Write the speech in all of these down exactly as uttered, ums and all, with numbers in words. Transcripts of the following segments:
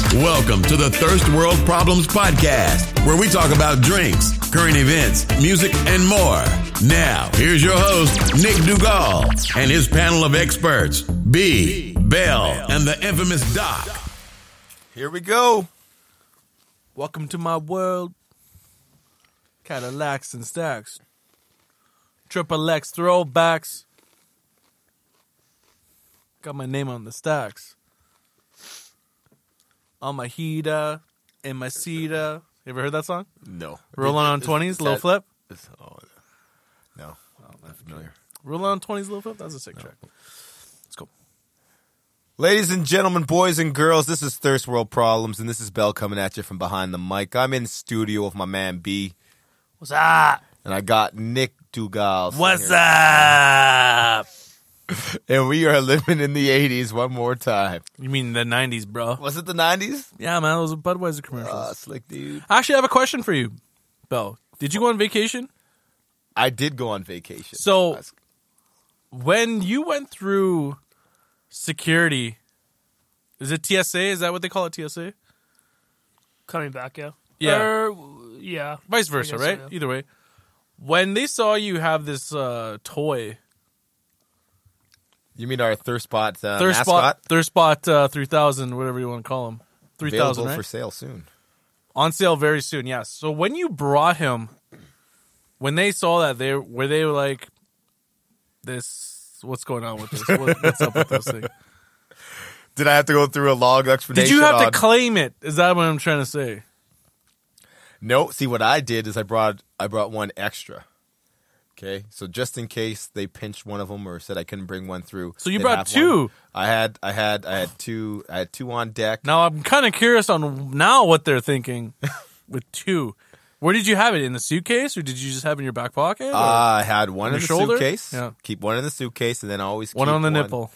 Welcome to the Thirst World Problems Podcast, where we talk about drinks, current events, music, and more. Now, here's your host, Nick Dugal, and his panel of experts, B, Bell, and the infamous Doc. Here we go. Welcome to my world. Cadillacs and stacks. Triple X throwbacks. Got my name on the stacks. On my heater, in my cedar. You ever heard that song? No. Rolling on twenties, Lil Flip. Is, oh, no. Oh, not familiar. Rolling on twenties, Lil Flip. That's a sick no. track. Let's go. Ladies and gentlemen, boys and girls, this is Thirst World Problems, and this is Bell coming at you from behind the mic. I'm in studio with my man B. What's up? And I got Nick Dugal. What's up? And we are living in the eighties one more time. You mean the nineties, bro? Was it the nineties? Yeah, man. Those were Budweiser commercials. Uh, slick dude. Actually, I have a question for you, Bell. Did you go on vacation? I did go on vacation. So, That's... when you went through security, is it T S A? Is that what they call it, T S A? Coming back, yeah. Yeah. Or, yeah. Vice versa, so, right? yeah. Either way. When they saw you have this uh, toy... You mean our Thirst Spot uh, Thirst mascot? Spot, Thirst Spot uh, three thousand, whatever you want to call him. three thousand, Available right? for sale soon. On sale very soon, yes. So when you brought him, when they saw that, they were they like, this, what's going on with this? What, what's up with this thing? Did I have to go through a long explanation? Did you have on... to claim it? Is that what I'm trying to say? No. See, what I did is I brought I brought one extra. Okay, so just in case they pinched one of them or said I couldn't bring one through. So you they'd brought have two. one. I had, I had, I had two. I had two on deck. Now I'm kind of curious on now what they're thinking with two. Where did you have it? In the suitcase, or did you just have it in your back pocket? Uh, I had one on in your the shoulder? suitcase. Yeah. Keep one in the suitcase, and then always one keep on the one, nipple.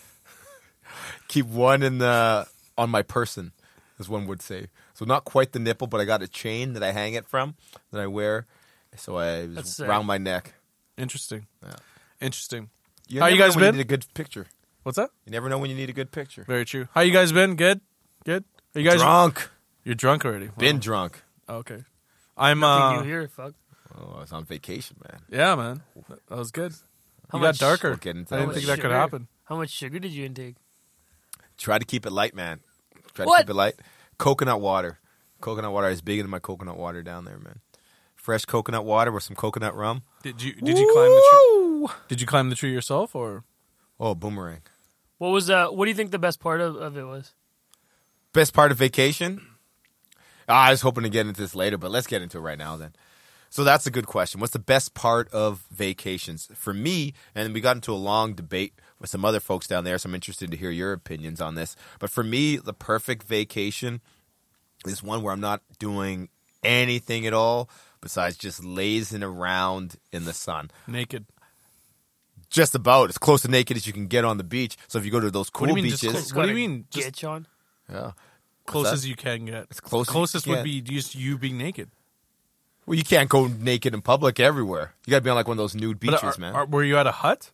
Keep one in the on my person, as one would say. So not quite the nipple, but I got a chain that I hang it from that I wear, so I was around my neck. Interesting. Yeah. Interesting. You How you guys when been? You need a good picture. What's that? You never know when you need a good picture. Very true. How you guys been? Good? Good? Are you guys drunk? You're drunk already. Wow. Been drunk. Okay. I'm Nothing uh new here, fuck. Oh, I was on vacation, man. Yeah, man. That was good. How You got much- darker. We'll get into I didn't that think later. that could Sugar. happen. How much sugar did you intake? Try to keep it light, man. Try to What? keep it light. Coconut water. Coconut water is big into my coconut water down there, man. Fresh coconut water with some coconut rum. Did you did you climb the tree? Did you climb the tree yourself or Oh, boomerang. What was uh? What do you think the best part of, of it was? Best part of vacation? Ah, I was hoping to get into this later, but let's get into it right now then. So that's a good question. What's the best part of vacations? For me, and we got into a long debate with some other folks down there, so I'm interested to hear your opinions on this. But for me, the perfect vacation is one where I'm not doing anything at all besides just lazing around in the sun. naked? Just about as close to naked as you can get on the beach. So if you go to those cool What do you mean, just beaches, close? What do you mean? Just Get on. yeah, close that? as you can get. As close as you Closest can would get. be just you being naked. Well, you can't go naked in public everywhere. You got to be on like one of those nude beaches, But are- man. are- were you at a hut?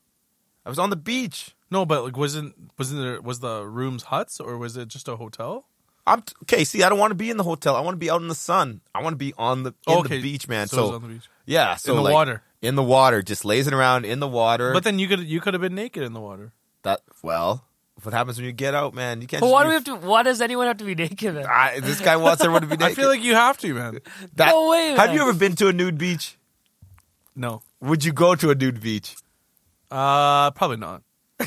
I was on the beach. No, but like wasn't wasn't there was the rooms huts or was it just a hotel? I'm t- okay. See, I don't want to be in the hotel. I want to be out in the sun. I want to be on the in Oh, okay. the beach, man. So So, it was on the beach. yeah, so In the like, water. in the water, just lazing around in the water. But then you could you could have been naked in the water. that well, what happens when you get out, man? You can't. But just why be- do we have to? Why does anyone have to be naked then? I, this guy wants everyone to be naked. I feel like you have to, man. that, No way, Have man. you ever been to a nude beach? No. Would you go to a nude beach? Uh probably not.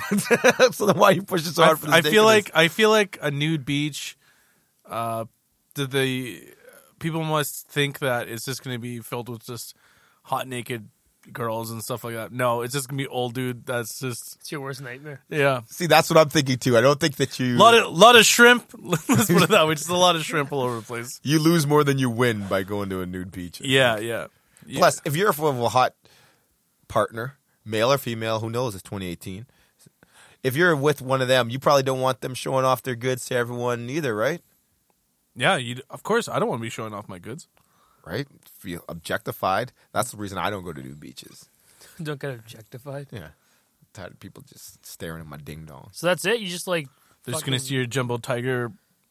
So then why you push it so I, hard for this I feel nakedness? like I feel like a nude beach. Uh, the, the people must think that it's just going to be filled with just hot naked girls and stuff like that. No, it's just going to be old dude. That's just It's your worst nightmare. yeah. See, that's what I'm thinking too. I don't think that you A lot of lot of shrimp. Let's put it that way. Just a lot of shrimp all over the place. you lose more than you win by going to a nude beach. Yeah, yeah. yeah. Plus, if you're with a hot partner, male or female, who knows? It's twenty eighteen. If you're with one of them, you probably don't want them showing off their goods to everyone either, right? yeah. You of course I don't want to be showing off my goods. Right? Feel objectified. That's the reason I don't go to nude beaches. Don't get objectified. Yeah. I'm tired of people just staring at my ding dong. So that's it. You just like They're just going to fucking- see your jumbo tiger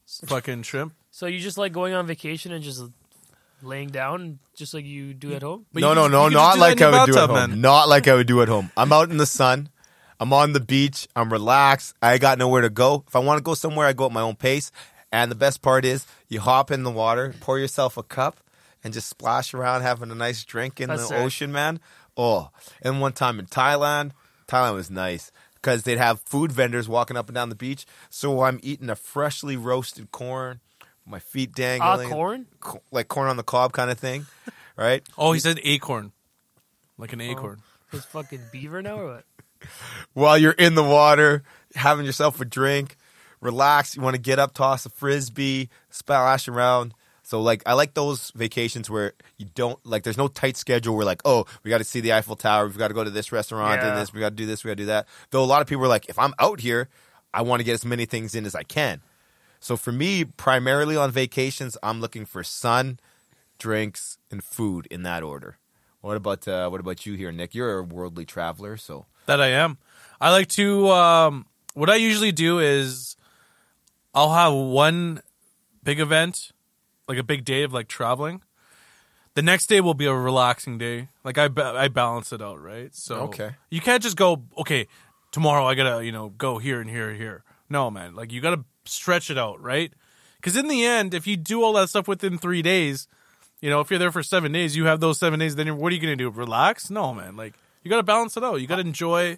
fucking shrimp. So you just like going on vacation and just laying down, just like you do at home? But no, you no, can- no, you can not just do that like in your I would do at bathtub, home. man. Not like I would do at home. I'm out in the sun. I'm on the beach. I'm relaxed. I got nowhere to go. If I want to go somewhere, I go at my own pace. And the best part is you hop in the water, pour yourself a cup, and just splash around having a nice drink in That's the sick. ocean, man. Oh, and one time in Thailand, Thailand was nice because they'd have food vendors walking up and down the beach. So I'm eating a freshly roasted corn, my feet Ah, dangling. corn? Co- like corn on the cob kind of thing, right? Oh, he said acorn, like an acorn. His fucking beaver now or what? While you're in the water, having yourself a drink, relax. You want to get up, toss a frisbee, splash around. So, like, I like those vacations where you don't, like, there's no tight schedule where, like, oh, we got to see the Eiffel Tower. We've got to go to this restaurant Yeah. and this. We got to do this. We got to do that. Though a lot of people are like, if I'm out here, I want to get as many things in as I can. So, for me, primarily on vacations, I'm looking for sun, drinks, and food in that order. What about uh, what about you here, Nick? You're a worldly traveler, so. That I am. I like to. Um, what I usually do is, I'll have one big event, like a big day of like traveling. The next day will be a relaxing day. Like I, ba- I balance it out, right? So Okay. you can't just go. Okay, tomorrow I gotta you know go here and here and here. No, man. Like you gotta stretch it out, right? Because in the end, if you do all that stuff within three days, you know, if you're there for seven days, you have those seven days. Then you're, what are you gonna do? Relax? No, man. Like you gotta balance it out. You gotta enjoy.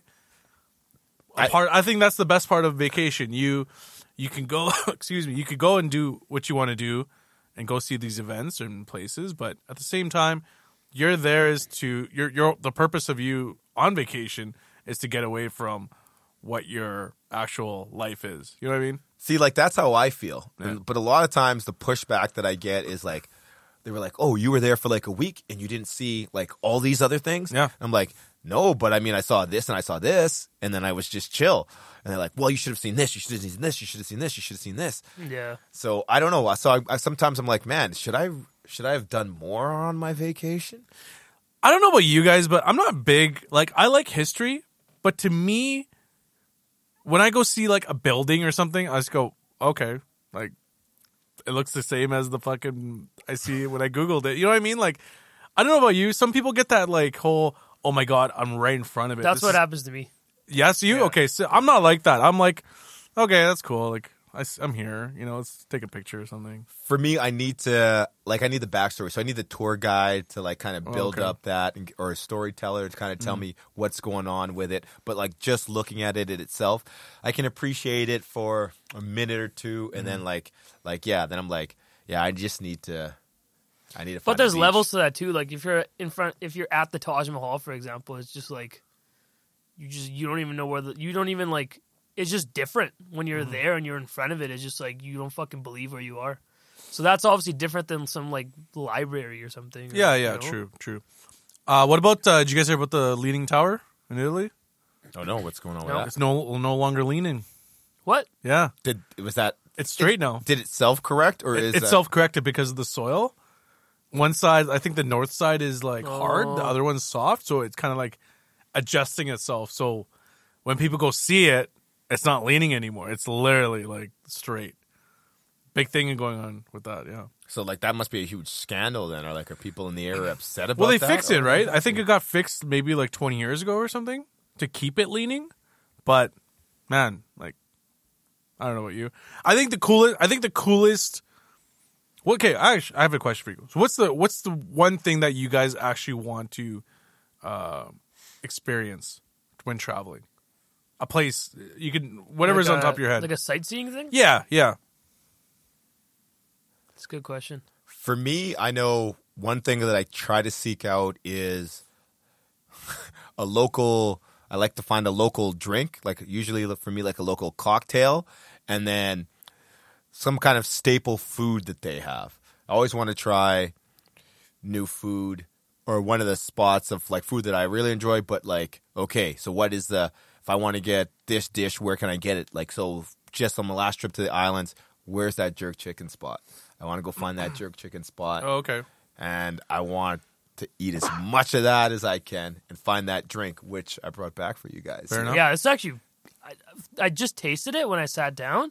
A I- part. I think that's the best part of vacation. You you can go. excuse me. You could go and do what you want to do, and go see these events and places. But at the same time, you're there is to you're you're the purpose of you on vacation is to get away from what your actual life is. You know what I mean? See, like, that's how I feel. Yeah. And- but a lot of times the pushback that I get is like, they were like, oh, you were there for like a week and you didn't see like all these other things? Yeah. I'm like, no, but I mean, I saw this and I saw this and then I was just chill. And they're like, well, you should have seen this. You should have seen this. You should have seen this. You should have seen this. Yeah. So I don't know. So I, I, sometimes I'm like, man, should I should I have done more on my vacation? I don't know about you guys, but I'm not big. Like I like history, but to me, when I go see like a building or something, I just go, okay, like it looks the same as the fucking I see when I googled it. You know what I mean? Like I don't know about you. Some people get that like whole, oh my god, I'm right in front of it. That's This what is- happens to me. Yes, you Yeah. okay? So I'm not like that. I'm like, okay, that's cool. Like I, am here. You know, let's take a picture or something. For me, I need to like I need the backstory. So I need the tour guide to like kind of build Okay. up that, and, or a storyteller to kind of tell me what's going on with it. But like just looking at it in itself, I can appreciate it for a minute or two, and then like like yeah, then I'm like yeah, I just need to. I need to. Find But there's a beach. levels to that too. Like if you're in front, if you're at the Taj Mahal, for example, it's just like you just you don't even know where the you don't even like. It's just different when you're there and you're in front of it. It's just like you don't fucking believe where you are. So that's obviously different than some like library or something. Yeah, you yeah, know? true, true. Uh, what about? Uh, did you guys hear about the Leaning Tower in Italy? Oh no, what's going on No. with It's that? no no longer leaning. What? Yeah, Did was that? it's straight now. Did it self correct or It- is it's that, self corrected because of the soil. One side, I think the north side is like hard, the Oh. other one's soft, so it's kind of like adjusting itself. So when people go see it, it's not leaning anymore. It's literally like straight. Big thing going on with that, yeah. so? Like that must be a huge scandal then, or like are people in the area upset about? Well, they that? fixed it, Or- right? I think it got fixed maybe like twenty years ago or something to keep it leaning. But man, like I don't know about you. I think the coolest. I think the coolest. Well, okay, I actually, I have a question for you. So, what's the what's the one thing that you guys actually want to uh, experience when traveling? A place you can whatever's Like on a- top of your head. Like a sightseeing thing? yeah, yeah. That's a good question. For me, I know one thing that I try to seek out is a local. I like to find a local drink, like usually for me, like a local cocktail, and then some kind of staple food that they have. I always want to try new food or one of the spots of like food that I really enjoy, but like, okay, so what is the, if I want to get this dish, where can I get it? Like, so just on my last trip to the islands, where's that jerk chicken spot? I want to go find that jerk chicken spot, Oh, okay. and I want to eat as much of that as I can and find that drink, which I brought back for you guys. Fair enough. Yeah, it's actually. I, I just tasted it when I sat down,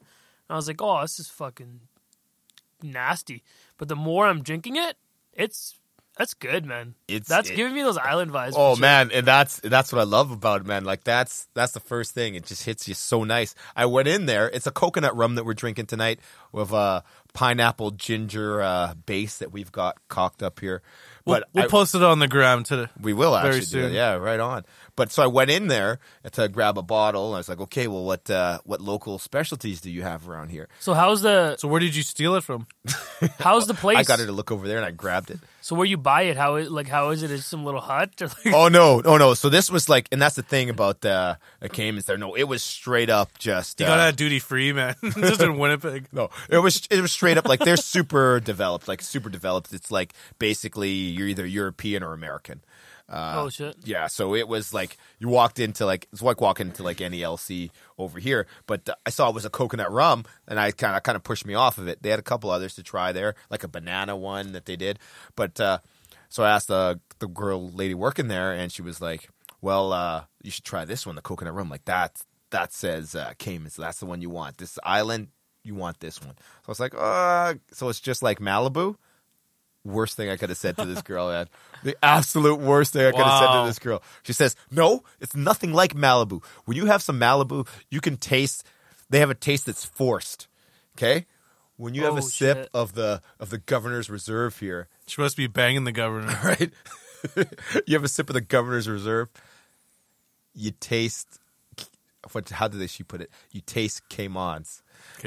I was like, oh, this is fucking nasty. But the more I'm drinking it, it's that's good, man. It's- that's it- giving me those island vibes. for Oh sure. man, and that's that's what I love about it, man. Like that's that's the first thing. It just hits you so nice. I went in there. It's a coconut rum that we're drinking tonight with a pineapple ginger uh, base that we've got cocked up here. We'll, But we'll I- post it on the gram today. we will very actually do soon. that. Yeah, right on. But so I went in there to grab a bottle. And I was like, okay, well, what uh, what local specialties do you have around here? So how's the So where did you steal it from? how's the place? I got her to look over there and I grabbed it. So where you buy it? How is like how is it? Is some little hut? Or like, Oh no, oh no! So this was like, and that's the thing about uh, the Caymans there. No, it was straight up just. You uh, got that duty free, man. Just in Winnipeg. No, it was it was straight up like they're super developed, like super developed. It's like basically you're either European or American. Uh, oh shit! Yeah, so it was like you walked into like it's like walking into like any L C over here. But uh, I saw it was a coconut rum, and I kind of kind of pushed me off of it. They had a couple others to try there, like a banana one that they did. But uh, so I asked the the girl lady working there, and she was like, "Well, uh, you should try this one, the coconut rum. Like that that says uh, Cayman, so that's the one you want. This island, you want this one." So I was like, "Uh, so it's just like Malibu." Worst thing I could have said to this girl, man. The absolute worst thing I could have said Wow. to this girl. She says, no, it's nothing like Malibu. When you have some Malibu, you can taste, they have a taste that's forced. Okay? When you have Oh, a sip shit. of the of the Governor's Reserve here, She must be banging the governor. right? You have a sip of the Governor's Reserve, you taste, what? How did she put it? You taste Caymans.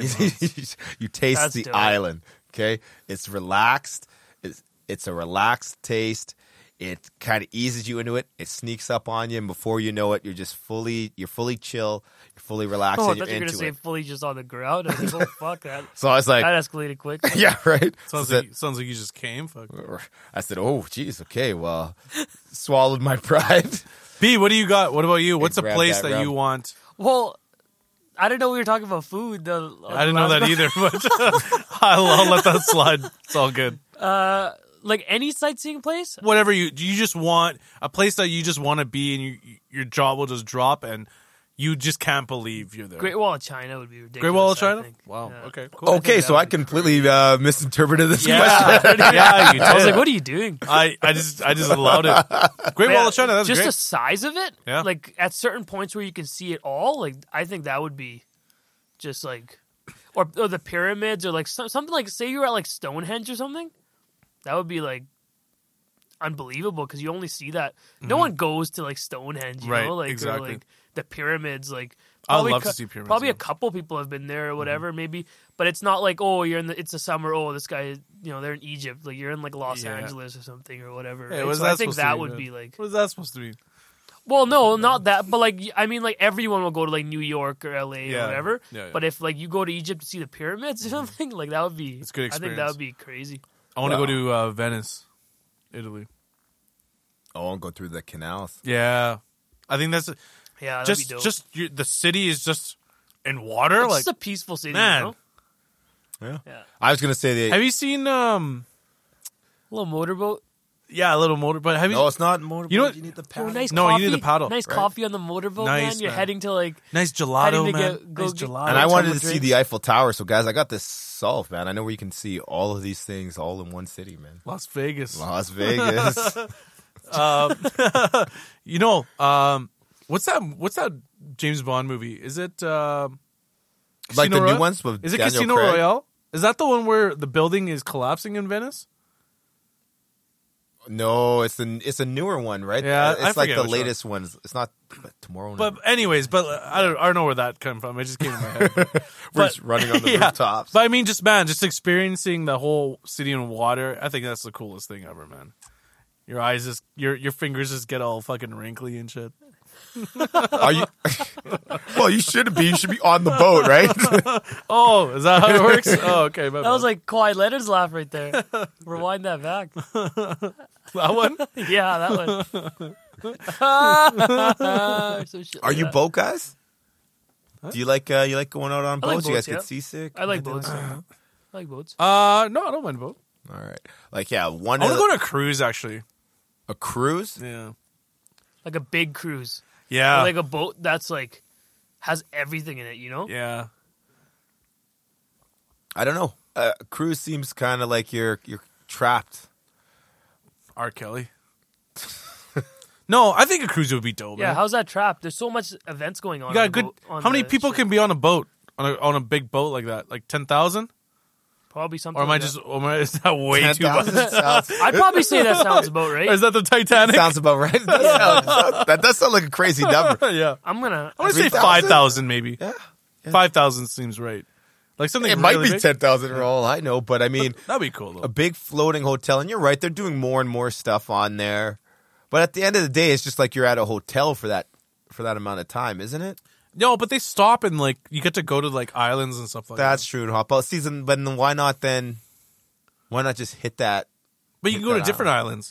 You taste That's the dope. island. Okay? It's relaxed. It's, it's a relaxed taste. It kind of eases you into it. It sneaks up on you, and before you know it, you're just fully, you're fully chill, you're fully relaxed, Oh, I and thought you're you were into gonna say it. fully just on the ground. I was like, oh fuck that. So I was like, That escalated quick. yeah, right. Sounds So like sounds like you just came. Fuck. I said, oh, geez, okay, well, swallowed my pride. B, what do you got? What about you? What's a grab place that that, you rum. want? Well, I didn't know we were talking about food. The, I didn't know that either, but I'll, I'll let that slide. It's all good. Uh, like any sightseeing place. Whatever you you just want a place that you just want to be, and you, your jaw will just drop, and you just can't believe you're there. Great Wall of China would be ridiculous. Great Wall of I China. think. Wow. Yeah. Okay. Cool. Okay, think so that I would be completely uh, misinterpreted this question. Yeah. yeah. You did. I was like, what are you doing? I, I just I just allowed it. Great Wall of China. That's just great. the size of it. Yeah. Like at certain points where you can see it all. Like I think that would be just like, or or the pyramids or like some, something like say you're at like Stonehenge or something. That would be like unbelievable because you only see that. No one goes to like Stonehenge, you Right, know, like exactly. or like the pyramids. Like I'd probably love to cou- see pyramids, Probably yeah. a couple people have been there or whatever, maybe. But it's not like oh, you're in the it's a summer. Oh, this guy, you know, they're in Egypt. Like you're in like Los Yeah. Angeles or something or whatever. Hey, right? what's So that I think supposed to that be, would man? be like. What is that supposed to mean? Well, no, not that, but like I mean, like everyone will go to like New York or L A Yeah. or whatever. Yeah, yeah. But if like you go to Egypt to see the pyramids or something, like that would be. It's a good I think experience. that would be crazy. I want to Wow. go to uh, Venice, Italy. Oh, I'll go through the canals. Yeah, I think that's Yeah, that'd just be dope. just you, the city is just in water. it's like, just a peaceful city, man. you know? Yeah. Yeah, I was gonna say the. have you seen? Um, a little motorboat. yeah, a little motor. But have you? No, it's not motorboat. You You, know- need the Oh, paddle. nice No, you coffee. need the paddle, Nice right? coffee on the motorboat, Nice, man. You're man. heading to like. nice Heading gelato, to man. get- go nice get- gelato. And I wanted to Someone see drinks. the Eiffel Tower, so guys, I got this solved, man. I know where you can see all of these things all in one city, man. Las Vegas. Las Vegas. Um, you know, um, what's that? What's that James Bond movie? Is it uh, like Casino the new Royale? ones with Is it Daniel Casino Craig? Royale? Is that the one where the building is collapsing in Venice? No, it's the it's a newer one, right? Yeah, Uh, I it's like forget the which one. latest one. It's not tomorrow. But Night. anyways, but uh, I don't, I don't know where that came from. It just came to my head. We're but- just running on the yeah. rooftops. But I mean, just man, just experiencing the whole city in water. I think that's the coolest thing ever, man. Your eyes just, your your fingers just get all fucking wrinkly and shit. Are you? Well, you should be. You should be on the boat, right? Oh, is that how it works? Oh, okay. My That was bad. like Kawhi Leonard's laugh right there. Rewind that back. that one. Yeah, that one. Some shit Are like you that. boat guys? Do you like uh, you like going out on I like boats? You guys boats, yeah. get seasick? I like boats. I like boats. Uh, no, I don't mind boat. All right. Like yeah, one I of want to the- go on a cruise actually. a cruise. Yeah. Like a big cruise. Yeah. Or like a boat that's like has everything in it, you know? yeah. I don't know. Uh, cruise seems kind of like you're you're trapped. R. Kelly. No, I think a cruise would be dope. Yeah, man. how's that trapped? There's so much events going on. You got on a the good. boat- on How many the people ship. can be on a boat on a on a big boat like that? Like ten thousand? Probably something. Or am I like just? Or am I, is that way too much? ten thousand sounds, that. I'd probably say that sounds about right. Or is that the Titanic? sounds about right. That, does sound, that does sound like a crazy number. yeah. I'm gonna. I want to say three thousand? five thousand maybe. Yeah. Five thousand seems right. Like something. It might really be big. ten thousand for all I know, but I mean, That'd be cool though. a big floating hotel, and you're right, they're doing more and more stuff on there. But at the end of the day, it's just like you're at a hotel for that for that amount of time, isn't it? No, but they stop and like you get to go to like islands and stuff like That's that. true in hot ball season. But then why not then? Why not just hit that But you can hit go to that different islands.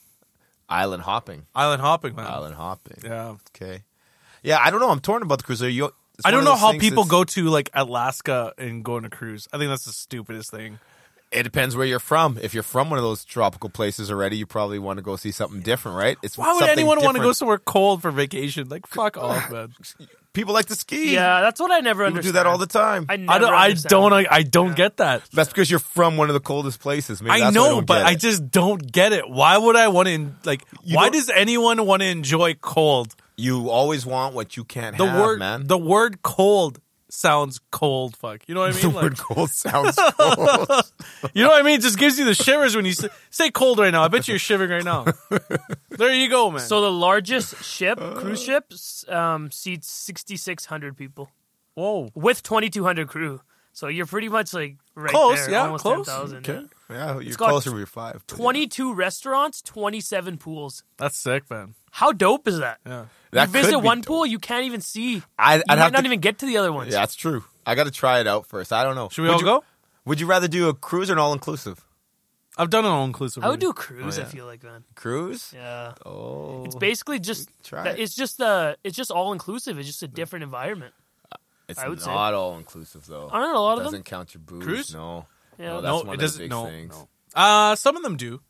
island hopping? Island hopping, man. Island hopping. Yeah. Okay. Yeah, I don't know. I'm torn about the cruise. Are you? it's I one don't of know those how things people that's- go to like Alaska and go on a cruise. I think that's the stupidest thing. It depends where you're from. If you're from one of those tropical places already, you probably want to go see something different, right? It's Why would something anyone want to go different. somewhere cold for vacation? Like fuck off, man. People like to ski. Yeah, that's what I never People understand. do that all the time. I, never I don't. I understand. don't. I, I don't get that. That's because you're from one of the coldest places. Maybe I that's why know, don't but get I it. just don't get it. Why would I want to like? You why don't- does anyone want to enjoy cold? You always want what you can't The have, word, man. the word "cold" sounds cold. Fuck, you know what I The mean? word Like, cold sounds cold. you know what I mean? It just gives you the shivers when you say, say cold right now. I bet you're shivering right now. There you go, man. So the largest ship, cruise ship, um, seats sixty-six hundred people whoa, with twenty-two hundred crew. So you're pretty much like right Close, there, yeah, almost close. ten thousand. Okay. Yeah, you're got closer with your five. but yeah. twenty-two restaurants, twenty-seven pools. that's sick, man. How dope is that? Yeah. That you visit could be one dope. pool, you can't even see. I'd, You I'd might have not to, even get to the other ones. Yeah, that's true. I got to try it out first. I don't know. Should we would all you, go? Would you rather do a cruise or an all inclusive? I've done an all inclusive. I would do a cruise. Oh, I yeah. feel like, man. Cruise? Yeah, Oh, it's basically just try that- it. it's just the it's just all inclusive. It's just a different environment. It's I would say. not all inclusive though. I don't know a lot it of them. doesn't count your booze. Cruise? No. Yeah. No, that's No, one it of the doesn't. big No, things. no. Uh, some of them do.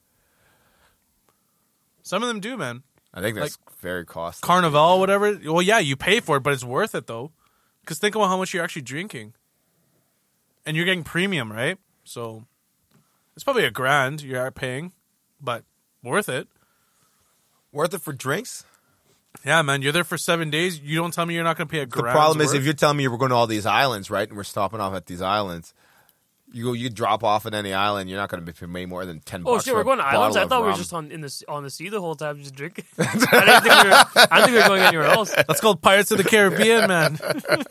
Some of them do, man. I think that's very costly. Carnival, whatever. Well, yeah, you pay for it, but it's worth it though. Because think about how much you're actually drinking, and you're getting premium, right? So it's probably a grand you're paying, but worth it. Worth it for drinks? Yeah, man, you're there for seven days. You don't tell me you're not going to pay a The grand. problem is if you're telling me we're going to all these islands, right, and we're stopping off at these islands, you go, you drop off at any island, you're not going to be paying more than ten Oh bucks. shit, for we're a going to islands. bottle I of thought we were rum. just on in the on the sea the whole time, just drinking. I didn't think we were. I didn't think we were going anywhere else. that's called Pirates of the Caribbean, man.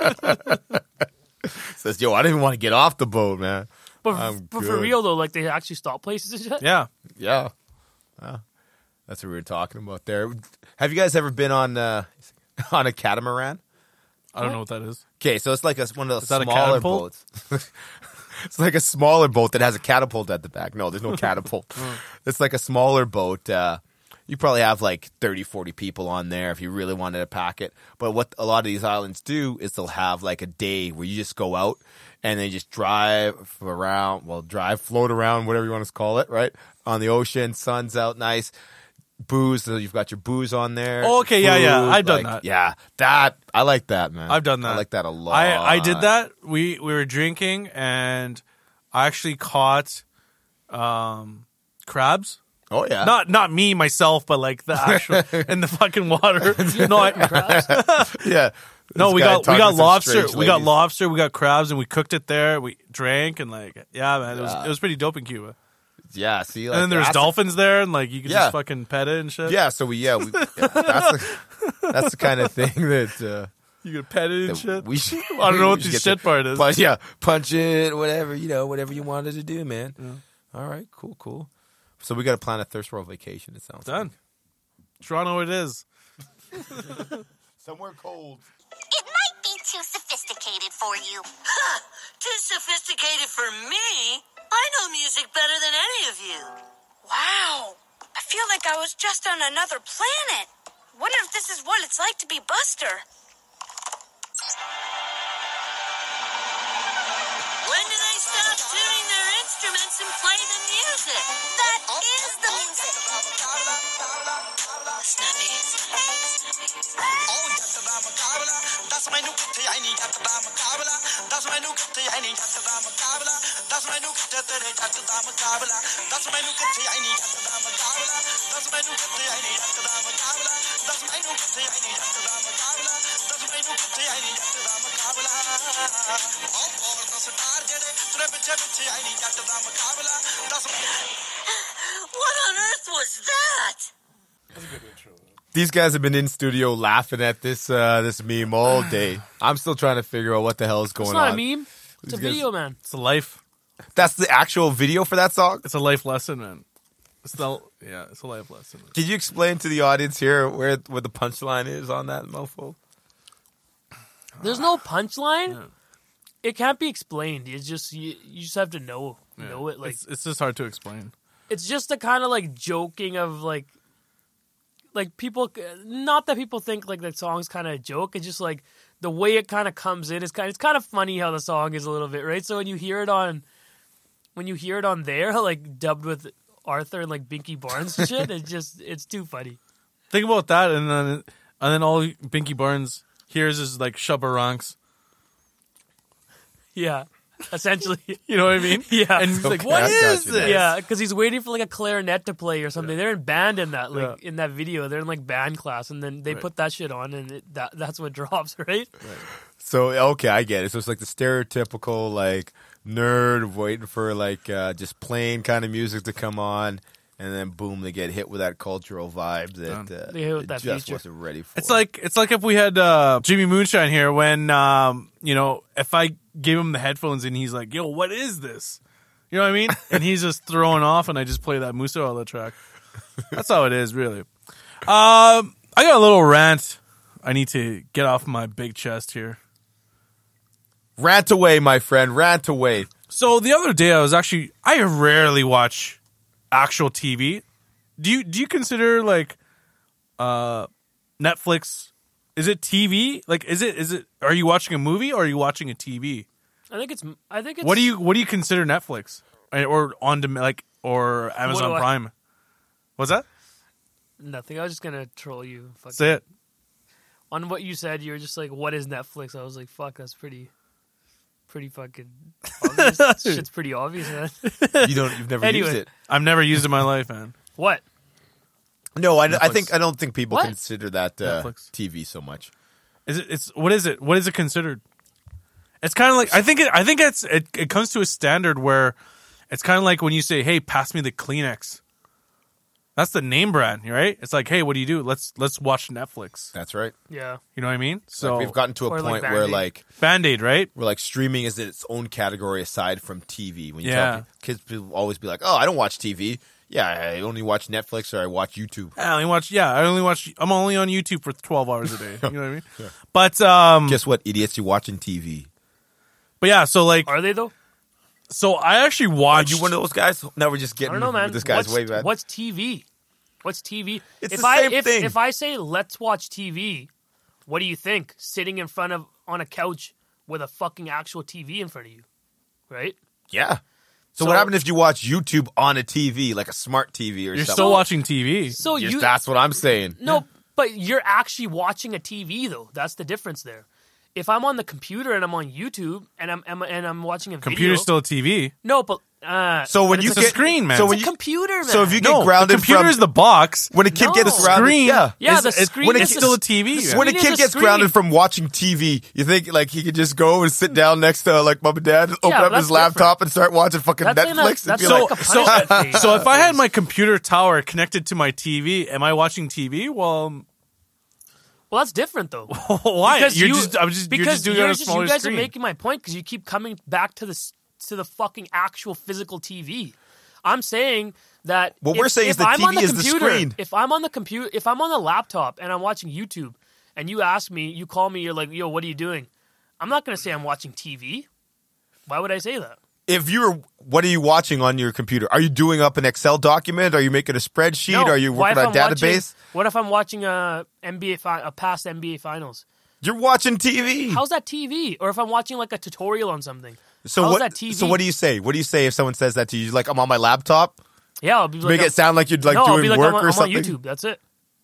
Says, yo, I didn't even want to get off the boat, man. But, I'm but for good. real though, like they actually stop places and shit. Yeah, Yeah. Yeah. That's what we were talking about there. Have you guys ever been on uh, on a catamaran? I don't know what that is. Okay, so it's like a, one of those Is that a smaller catapult? boats. It's like a smaller boat that has a catapult at the back. No, there's no catapult. It's like a smaller boat. Uh, you probably have like thirty, forty people on there if you really wanted to pack it. But what a lot of these islands do is they'll have like a day where you just go out and they just drive around, well, drive, float around, whatever you want to call it, right? On the ocean, sun's out nice. Booze, so you've got your booze on there. Oh, okay, yeah, yeah. food, I've done like- that. Yeah, that, I like that, man. I've done that. I like that a lot. I, I did that. We we were drinking, and I actually caught um, crabs. Oh, yeah. Not not me myself, but like the actual in the fucking water. No, I, yeah. no, This we guy got we talking got to some lobster. strange We got ladies. lobster. We got crabs, and we cooked it there. We drank and like yeah, man, it was Yeah. it was pretty dope in Cuba. Yeah, see, like, And then there's that's- dolphins there, and like you could Yeah. just fucking pet it and shit. Yeah, so we, yeah, we, yeah that's, the, that's the kind of thing that, uh, you could pet it and that shit. we should. I don't know we what should the get shit to- part is. But yeah, punch it, whatever, you know, whatever you wanted to do, man. All right, cool, cool. So we got to plan a Thirst World vacation, it sounds Done. Toronto, it is. like. Somewhere cold. It might be too sophisticated for you. Huh, too sophisticated for me? I know music better than any of you. Wow. I feel like I was just on another planet. Wonder if this is what it's like to be Buster. When do they stop tuning their instruments and play the music? That is the music. Snappy, snappy, snappy. दस मैनू किथे आई नहीं जट दा मुकाबला दस मैनू किथे आई नहीं जट दा मुकाबला ਦੱਸ ਮੈਨੂੰ ਕਿੱਥੇ ਤੇਰੇ ਜੱਟ ਦਾ ਮੁਕਾਬਲਾ ਦੱਸ ਮੈਨੂੰ ਕਿੱਥੇ ਆਈ ਨੀ ਜੱਟ ਦਾ ਮੁਕਾਬਲਾ ਦੱਸ ਮੈਨੂੰ ਕਿੱਥੇ ਆਈ ਨੀ ਜੱਟ ਦਾ ਮੁਕਾਬਲਾ ਦੱਸ ਮੈਨੂੰ ਕਿੱਥੇ ਆਈ ਨੀ ਜੱਟ ਦਾ ਮੁਕਾਬਲਾ ਦੱਸ ਮੈਨੂੰ ਕਿੱਥੇ ਆਈ ਨੀ ਜੱਟ ਦਾ ਮੁਕਾਬਲਾ ਉਹ ਹੋਰ ਦਾ ਸਟਾਰ ਜਿਹੜੇ ਤੇਰੇ ਪਿੱਛੇ ਪਿੱਛੇ ਆਈ ਨੀ ਜੱਟ ਦਾ ਮੁਕਾਬਲਾ ਦੱਸ What on earth was that? These guys have been in studio laughing at this uh, this meme all day. I'm still trying to figure out what the hell is going It's not on. a meme. It's a video, man. It's a life. That's the actual video for that song? It's a life lesson, man. It's the yeah. It's a life lesson. Man. Can you explain to the audience here where where the punchline is on that mofo? There's no punchline. Yeah. It can't be explained. It's just you, you just have to know Yeah. know it. Like it's, it's just hard to explain. it's just the kind of like joking of like like people. Not that people think like that song's kind of a joke. It's just like the way it kind of comes in is kind. It's kind of funny how the song is a little bit, right? So when you hear it on, when you hear it on there, like dubbed with Arthur and like Binky Barnes and shit, it's just it's too funny. Think about that, and then and then all Binky Barnes hears is like Shabba Ranks. Yeah, essentially. You know what I mean? Yeah. And he's like, Okay, "What I got is you this?" there. Yeah, because he's waiting for like a clarinet to play or something. They're in band in that, like Yeah. in that video. They're in like band class, and then they Right. put that shit on, and it, that that's what drops, right? So okay, I get it. So it's like the stereotypical like nerd waiting for like uh, just plain kind of music to come on, and then boom, they get hit with that cultural vibe that uh, They hit with it that just feature. wasn't ready for. It's like it's like if we had uh, Jimmy Moonshine here when um, you know if I gave him the headphones and he's like, "Yo, what is this?" You know what I mean? And he's just throwing off, and I just play that Musa Ola track. That's how it is, really. Um, I got a little rant. I need to get off my big chest here. rant away, my friend, rant away. So the other day, I was actually I rarely watch actual T V. Do you do you consider like uh, Netflix? Is it T V? Like, is it is it? Are you watching a movie or are you watching a T V? I think it's. I think it's. What do you what do you consider Netflix or on dem- like or Amazon do I- Prime? What's that? Nothing. I was just gonna troll you. Fuck Say it. On what you said, you were just like, "What is Netflix?" I was like, "Fuck, that's pretty, pretty fucking obvious." Shit's pretty obvious, man. You don't. You've never Anyway. used it. I've never used it in my life, man. What? No, I, I Netflix. think I don't think people What? consider that uh, Netflix. T V so much. Is it? It's what is it? What is it considered? It's kind of like I think it. I think it's it. It comes to a standard where it's kind of like when you say, "Hey, pass me the Kleenex." That's the name brand, right? It's like, "Hey, what do you do? Let's let's watch Netflix." That's right. Yeah. You know what I mean? So Like, we've gotten to a Or like point where Band-Aid. like Band-Aid, right? where like streaming is its own category aside from T V. When you Yeah. tell people, kids will always be like, "Oh, I don't watch T V. Yeah, I only watch Netflix or I watch YouTube." I only watch. Yeah, I only watch. I'm only on YouTube for twelve hours a day. You know what I mean? But um, Guess what, idiots? You're watching T V. but yeah. So like, Are they though? so I actually Are watched. you one of those guys? Now we're just I getting don't know, man. this guy's what's, way back. What's T V? What's T V? It's if the I same if, thing. if I say let's watch T V, what do you think? Sitting in front of on a couch with a fucking actual T V in front of you, right? Yeah. So, So- what happened if you watch YouTube on a T V, like a smart T V or You're something? still watching T V. So Yes, you that's what I'm saying. no, but you're actually watching a T V though. That's the difference there. If I'm on the computer and I'm on YouTube and I'm, I'm and I'm watching a Computer's video, still a T V. no, but uh, So when but you it's It's get a screen, man. so a, when it's you a computer, man. so if you get no, the grounded computer is from the box. when a kid No. gets grounded, Screen. yeah. Yeah, is- the it's- screen when is it's a- still a T V. the man. When a screen kid is a gets screen. grounded from watching T V, you think like he could just go and sit down next to like mom and dad, open Yeah, up that's his laptop and start watching fucking That's like Netflix not- and be that's like, like a so, punishment phase. so if I had my computer tower connected to my T V, am I watching T V? Well, Well, that's different though. why? Because you're you, just, I'm just, because you're just doing it you're on a just- smaller you guys screen. are making my point because you keep coming back to this to the fucking actual physical T V. I'm saying that What if, we're saying if is the I'm T V on the is the computer, screen. If I'm on the computer, if I'm on the laptop and I'm watching YouTube, and you ask me, you call me, you're like, "Yo, what are you doing?" I'm not gonna say I'm watching T V. Why would I say that? if you're, what are you watching on your computer? Are you doing up an Excel document? Are you making a spreadsheet? No. Are you Why working if on a I'm watching- database? what if I'm watching a N B A fi- a past N B A finals? You're watching T V. How's that T V? Or if I'm watching like a tutorial on something? so how's what? that T V? So what do you say? What do you say if someone says that to you? You're like, I'm on my laptop. Yeah, I'll be like, Make I'm- it sound like you're like no, I'll doing be like, work I'm, on- or I'm on something. YouTube. That's it.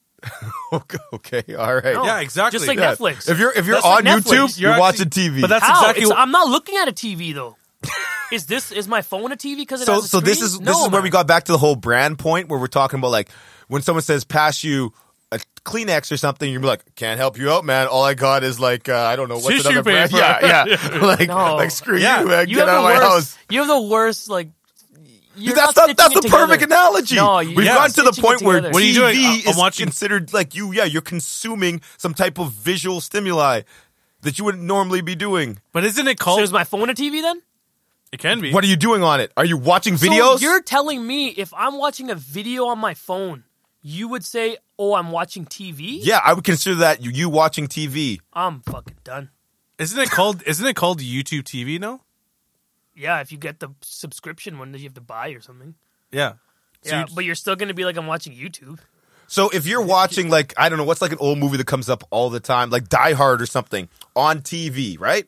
okay, okay, all right. No. Yeah, exactly. Just like Yeah. Netflix. If you're if you're That's on like Netflix. YouTube, you're, You're watching actually- T V. but that's How? exactly It's- what- I'm not looking at a T V though. Is this is my phone a T V because it So has a so this screen? is this No, is where we man. got back to the whole brand point where we're talking about like when someone says pass you a Kleenex or something, you're like, can't help you out, man. All I got is like uh, I don't know what's Tissue another brand. paper. Yeah, yeah. like No. like screw Yeah. you, man. You Get have out of the my worst. house. You have the worst like. You're that's not not, that's stitching the it perfect together. analogy. No, you- We've you're gotten not to the stitching it point where together. What are you doing? T V I'm is watching- considered like you. Yeah, you're consuming some type of visual stimuli that you wouldn't normally be doing. But isn't it So called? is my phone a T V then? It can be. What are you doing on it? Are you watching videos? So you're telling me if I'm watching a video on my phone, you would say, "Oh, I'm watching T V." yeah, I would consider that you, you watching T V. I'm fucking done. Isn't it called? Isn't it called YouTube T V now? Yeah, if you get the subscription one that you have to buy or something. Yeah. So yeah, you- but you're still gonna be like, I'm watching YouTube. So if you're watching like I don't know what's like an old movie that comes up all the time, like Die Hard or something on T V, right?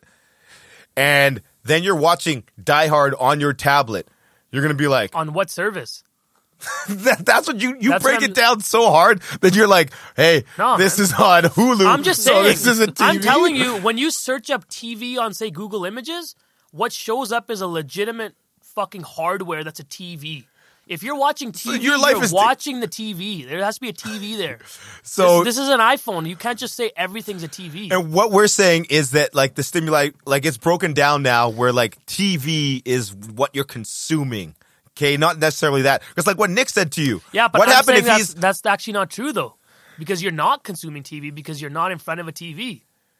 And then you're watching Die Hard on your tablet. You're gonna be like, On what service? that, that's what you you That's break what I'm- it down so hard that you're like, hey, No, this man. is on Hulu. I'm just so saying. this is a T V. I'm telling you, when you search up T V on, say, Google Images, what shows up is a legitimate fucking hardware that's a T V. If you're watching T V, your life you're is t- watching the T V. There has to be a T V there. So this, this is an iPhone. You can't just say everything's a T V. and what we're saying is that like the stimuli, like it's broken down now where like T V is what you're consuming. Okay, not necessarily that. Because like what Nick said to you. Yeah, but what I'm happened saying if that's, he's that's actually not true, though. Because you're not consuming T V because you're not in front of a T V.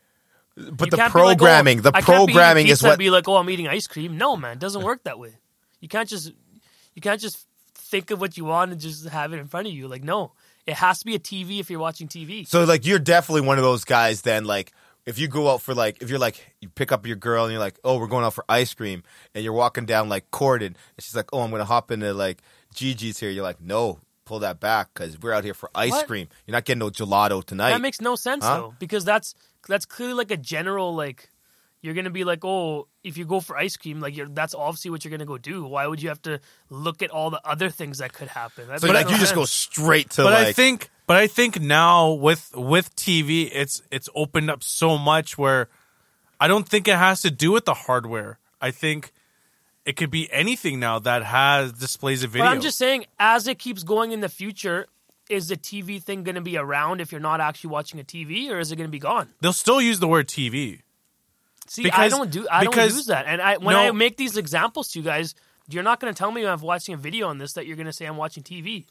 but You the can't be like, oh, programming, the I can't be eating programming is pizza what and be like, oh, I'm eating ice cream. No, man, it doesn't work that way. You can't just you can't just think of what you want and just have it in front of you. Like, no, it has to be a T V if you're watching T V. So like you're definitely one of those guys then like if you go out for like if you're like you pick up your girl and you're like, oh, we're going out for ice cream and you're walking down like Corden and she's like, oh, I'm gonna hop into like Gigi's here. You're like, no, pull that back because we're out here for ice What? cream. You're not getting no gelato tonight. That makes no sense Huh? though, because that's that's clearly like a general like. You're gonna be like, oh, if you go for ice cream, like you're, that's obviously what you're gonna go do. Why would you have to look at all the other things that could happen? That so makes like no you just sense. go straight to But like I think, but I think now with with T V, it's it's opened up so much where I don't think it has to do with the hardware. I think it could be anything now that has displays of video. But I'm just saying, as it keeps going in the future, is the T V thing going to be around if you're not actually watching a T V, or is it going to be gone? They'll still use the word T V. See, I Because- don't do I don't because- use that, and I when No. I make these examples to you guys, you're not going to tell me when I'm watching a video on this that you're going to say I'm watching T V.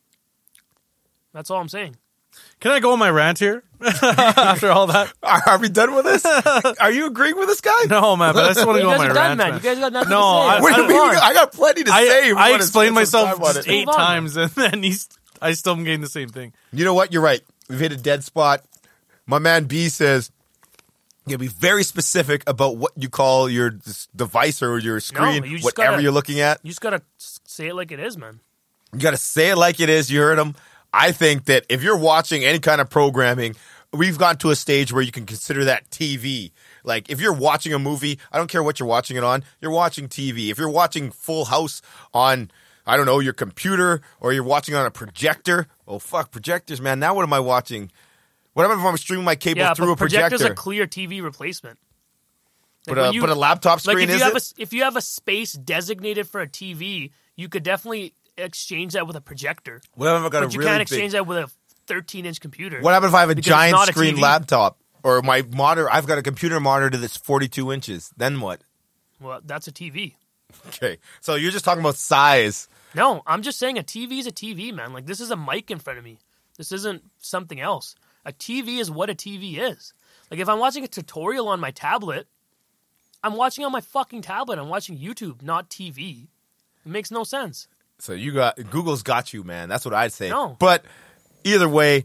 That's all I'm saying. Can I go on my rant here after all that? are, are we done with this? Are you agreeing with this guy? No, man. But I just want to You go on guys my are done, rant. man. man. You guys got nothing No, to say. I- Let's Wait, move we- on. I got plenty to say. I, We I wanna explained spend some myself time on just it. eight Move on, times, and then he's I still am getting the same thing. You know what? You're right. We've hit a dead spot. My man B says you gotta be very specific about what you call your s- device or your screen, you just whatever gotta- you're looking at. You just got to say it like it is, man. You gotta say it like it is. You heard him. I think that if you're watching any kind of programming, we've gotten to a stage where you can consider that T V. Like if you're watching a movie, I don't care what you're watching it on, you're watching T V. If you're watching Full House on, I don't know, your computer or you're watching on a projector, oh fuck, projectors, man. Now what am I watching? What if I'm streaming my cable Yeah, through but a projector? projector's a clear T V replacement. Like but, a, when you- but a laptop like screen if you is have it? a if you have a space designated for a T V, you could definitely exchange that with a projector. What if I've got But a you really can't big- exchange that with a thirteen inch computer. What happens if I have a Because it's giant not a screen T V. laptop or my monitor? I've got a computer monitor that's forty-two inches. Then what? Well, that's a T V. Okay, so you're just talking about size. No, I'm just saying a T V is a T V, man. Like this is a mic in front of me. This isn't something else. A T V is what a T V is. Like if I'm watching a tutorial on my tablet, I'm watching on my fucking tablet. I'm watching YouTube, not T V. It makes no sense. So you got Google's got you, man. That's what I'd say. No. But either way,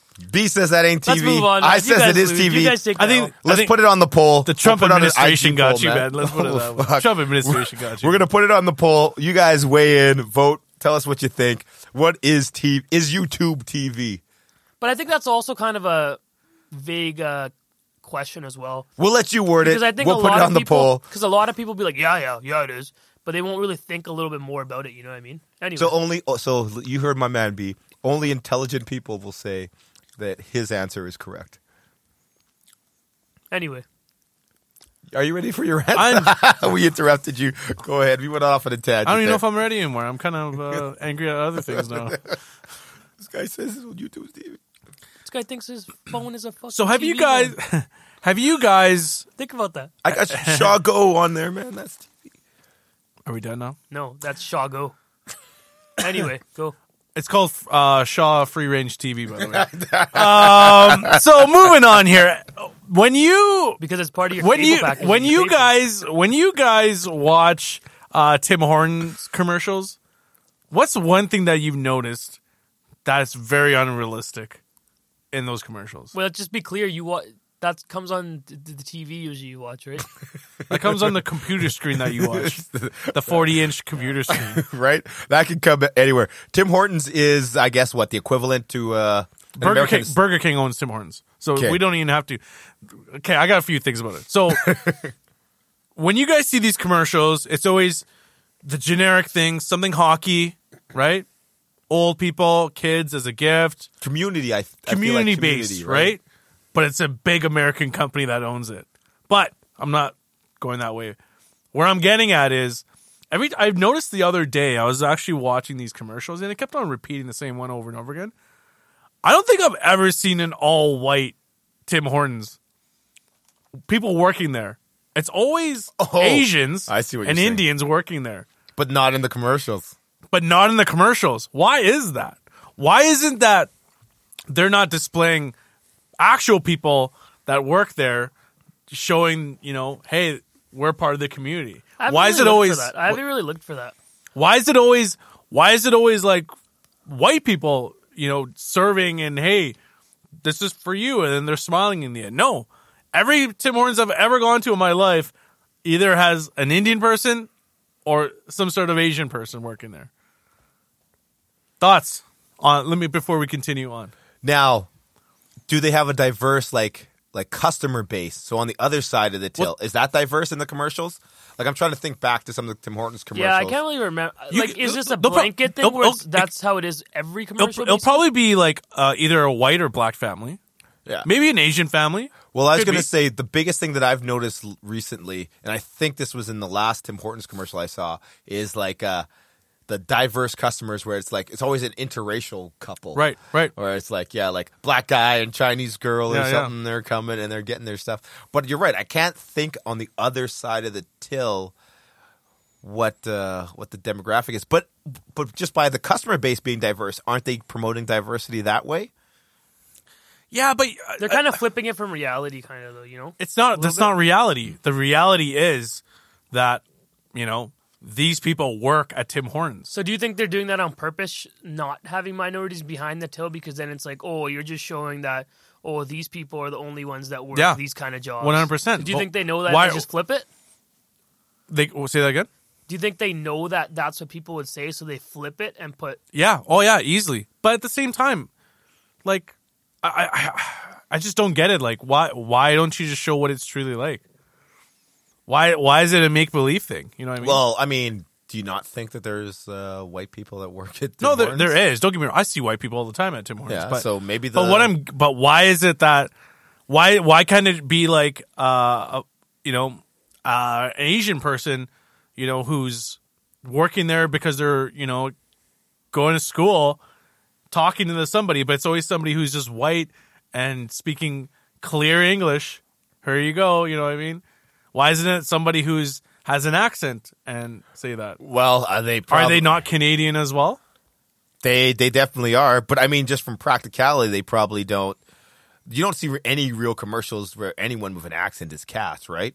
B says that ain't T V. Let's move on. I You says guys it is lose. T V. You guys take I the think- L. Let's think put it on the poll. The Trump We'll put it on an administration I G got poll, you, man. Let's put it that way. Fuck. Trump administration got you. We're gonna put it on the poll. You guys weigh in, vote. Tell us what you think. What is T? Is YouTube T V? But I think that's also kind of a vague uh, question as well. We'll let you word it. Because I think we'll a put lot it of on the people, poll. because a lot of people be like, yeah, yeah, yeah, it is, but they won't really think a little bit more about it. You know what I mean? Anyway, So only. So you heard my man B. Only intelligent people will say that his answer is correct. anyway, Are you ready for your rant? I'm- we interrupted you. Go ahead. We went off on a tangent. I don't even there. know if I'm ready anymore. I'm kind of uh, angry at other things now. This guy says this on YouTube, Steve. This guy thinks his phone is a fucking So have T V you guys? man. Have you guys? Think about that. I got Shaw Go on there, man. That's T V. Are we done now? No, that's Shago. Anyway, go. It's called uh, Shaw Free Range T V, by the way. um, so moving on here, when you Because it's part of your when cable you package when that you pay for. guys when you guys watch uh, Tim Hortons commercials, what's one thing that you've noticed that's very unrealistic in those commercials? Well, just be clear. You wa- that comes on the, the T V usually you watch, right? That comes on the computer screen that you watch, the forty-inch computer screen. Right? That could come anywhere. Tim Hortons is, I guess, what, the equivalent to uh, an Burger American- King, Burger King owns Tim Hortons, so Okay. we don't even have to. Okay, I got a few things about it. So when you guys see these commercials, it's always the generic thing, something hockey, right? Old people, kids as a gift, community. I, I feel like community community, based, right? But it's a big American company that owns it. But I'm not going that way. Where I'm getting at is every I've noticed the other day I was actually watching these commercials and it kept on repeating the same one over and over again. I don't think I've ever seen an all white Tim Hortons. People working there. It's always Oh, Asians I see what you're and saying. Indians working there. But not in the commercials. But not in the commercials. Why is that? Why isn't that they're not displaying actual people that work there showing, you know, hey, we're part of the community? I haven't Why really is it looked always for that. I haven't really looked for that. Why is it always why is it always like white people, you know, serving and hey, this is for you and then they're smiling in the end? No. Every Tim Hortons I've ever gone to in my life either has an Indian person or some sort of Asian person working there. Thoughts on let me before we continue on. Now, do they have a diverse like like customer base? So on the other side of the till, is that diverse in the commercials? Like I'm trying to think back to some of the Tim Hortons commercials. Yeah, I can't really remember. You- Like, is this a they'll pro- blanket thing they'll- where it's, they'll- that's how it is every It'll, commercial? it'll basically? probably be like uh, either a white or black family, Yeah. maybe an Asian family. Well, I was Could going to be. say the biggest thing that I've noticed l- recently, and I think this was in the last Tim Hortons commercial I saw, is like uh, the diverse customers where it's like it's always an interracial couple, Right, right. Where it's like yeah, like black guy and Chinese girl or Yeah, yeah. something. They're coming and they're getting their stuff. But you're right. I can't think on the other side of the till what uh, what the demographic is. But but just by the customer base being diverse, aren't they promoting diversity that way? Yeah, but uh, They're kind of flipping it from reality, kind of though. You know, it's not. That's bit. not reality. The reality is that you know these people work at Tim Hortons. So do you think they're doing that on purpose, not having minorities behind the till? Because then it's like, oh, you're just showing that, oh, these people are the only ones that work Yeah. these kind of jobs. one hundred percent. So do you But think they know that why- and they just flip it? They oh, say that again. Do you think they know that that's what people would say, so they flip it and put... Yeah. Oh, yeah. Easily. But at the same time, like, I, I, I just don't get it. Like, why, why don't you just show what it's truly like? Why, why is it a make believe thing? You know what I mean? Well, I mean, do you not think that there's uh, white people that work at Tim no, there, Hortons? there is. Don't get me wrong. I see white people all the time at Tim Hortons. Yeah, but, so maybe the but what I'm, but why is it that, why, why can't it be like, uh, a, you know, uh, an Asian person, you know, who's working there because they're, you know, going to school, talking to somebody, but it's always somebody who's just white and speaking clear English. Here you go. You know what I mean? Why isn't it somebody who's has an accent and say that? well, are they prob- Are they not Canadian as well? They they definitely are, but I mean, just from practicality, they probably don't. You don't see any real commercials where anyone with an accent is cast, right?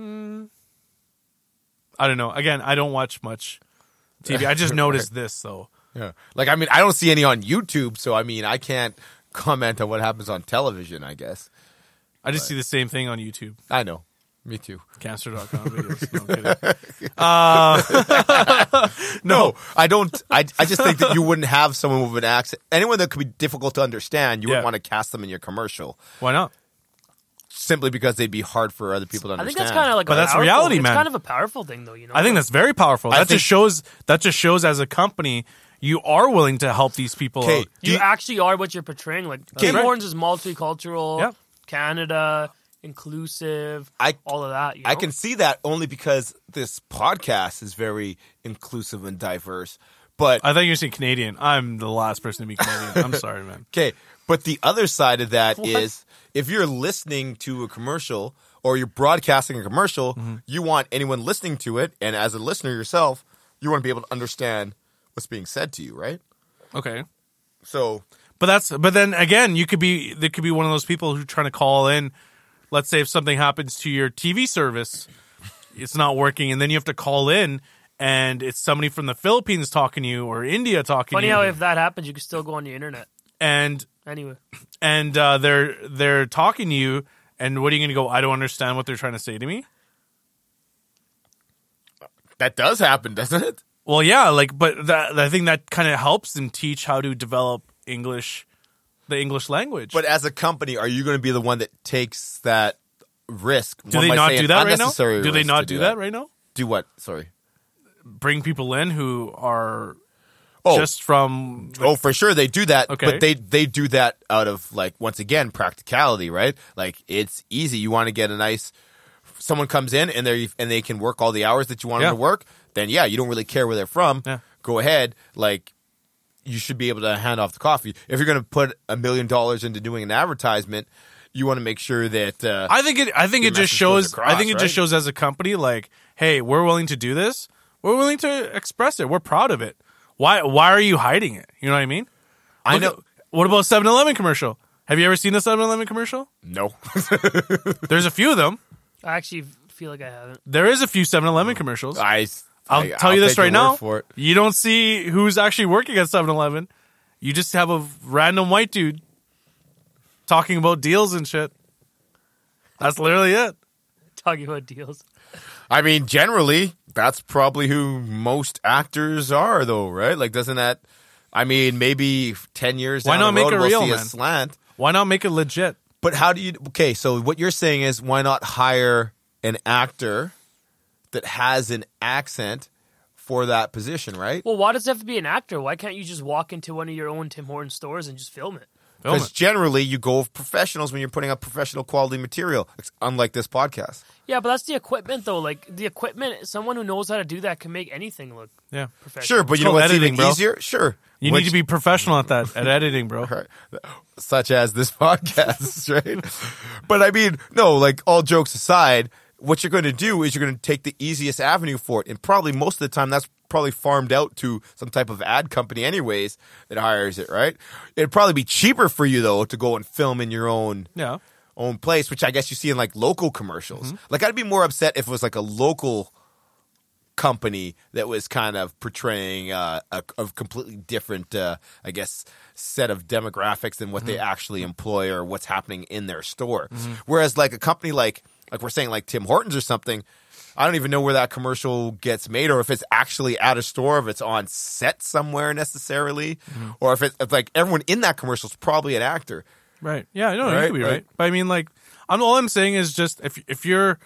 I don't know. Again, I don't watch much T V. I just noticed this though. Yeah. Like, I mean, I don't see any on YouTube, so I mean, I can't comment on what happens on television. I guess I just see the same thing on YouTube. I know. Me too. Cancer dot com videos. No, I'm kidding. Uh, No, I don't. I, I just think that you wouldn't have someone with an accent. Anyone that could be difficult to understand, you Yeah. wouldn't want to cast them in your commercial Why not? simply because they'd be hard for other people to I think understand. that's kind of like But a that's powerful, reality, it's man. kind of a powerful thing, though, you know? I think that's very powerful. I That think- just shows. That just shows as a company you are willing to help these people Okay. out. Do you, you- actually are what you're portraying. Like, Okay. Tim Right. Hortons is multicultural, Yeah. Canada, inclusive, I- all of that. You know? I can see that only because this podcast is very inclusive and diverse. But I thought you were saying Canadian. I'm the last person to be Canadian. I'm sorry, man. okay, but the other side of that is if you're listening to a commercial or you're broadcasting a commercial, Mm-hmm. you want anyone listening to it, and as a listener yourself, you want to be able to understand what's being said to you, right? Okay. So But that's but then again, you could be there could be one of those people who are trying to call in. Let's say if something happens to your T V service, it's not working, and then you have to call in, and it's somebody from the Philippines talking to you or India talking Funny to you. how if that happens, you can still go on the internet. and Anyway, and uh, they're they're talking to you, and what are you going to go? I don't understand what they're trying to say to me. that does happen, doesn't it? Well, yeah, like, but that I think that kind of helps them teach how to develop English, the English language. But as a company, are you going to be the one that takes that risk? do One they might not say do an that right now? unnecessary Do they risk not to do that right now? Do what? Sorry. Bring people in who are Oh, just from oh, for sure they do that. Okay. But they they do that out of like once again practicality, right? Like it's easy. You want to get a nice. Someone comes in and they and they can work all the hours that you want Yeah. them to work. Then yeah, you don't really care where they're from. Yeah. Go ahead. Like you should be able to hand off the coffee. If you're going to put a million dollars into doing an advertisement, you want to make sure that. Uh, I think it. I think the it just message goes shows. across, I think it right? just shows as a company, like, hey, we're willing to do this. We're willing to express it. We're proud of it. Why? Why are you hiding it? You know what I mean? I Look know. at- what about seven eleven commercial? Have you ever seen a seven eleven commercial? No. There's a few of them. I actually feel like I haven't. There is a few seven eleven commercials. I. I'll I- tell I'll you this take your right now. word for it. You don't see who's actually working at seven eleven. You just have a random white dude talking about deals and shit. That's literally it. Talking about deals. I mean, generally, that's probably who most actors are, though, right? Like, doesn't that? I mean, maybe ten years Why down not the road, make it we'll real, see a man? slant. Why not make it legit? But how do you? Okay, so what you're saying is, why not hire an actor that has an accent for that position, right? Well, why does it have to be an actor? Why can't you just walk into one of your own Tim Hortons stores and just film it? Film Because it. generally, you go with professionals when you're putting up professional quality material, unlike this podcast. Yeah, but that's the equipment, though. Like, the equipment, someone who knows how to do that can make anything look Yeah. professional. Sure, but you know called what's editing, even bro. easier? Sure. You Which- need to be professional at that, at editing, bro. Right. Such as this podcast, right? But I mean, no, like all jokes aside, what you're going to do is you're going to take the easiest avenue for it. And probably most of the time that's probably farmed out to some type of ad company anyways that hires it, right? It'd probably be cheaper for you though to go and film in your own Yeah. own place, which I guess you see in like local commercials. Mm-hmm. Like I'd be more upset if it was like a local company that was kind of portraying uh, a, a completely different, uh, I guess, set of demographics than what they actually employ or what's happening in their store. Whereas like a company like, like we're saying like Tim Hortons or something, I don't even know where that commercial gets made or if it's actually at a store, if it's on set somewhere necessarily, or if it's if like everyone in that commercial is probably an actor. Right. Yeah, I know Right, you could be right. right. But I mean, like, I'm all I'm saying is just if if you're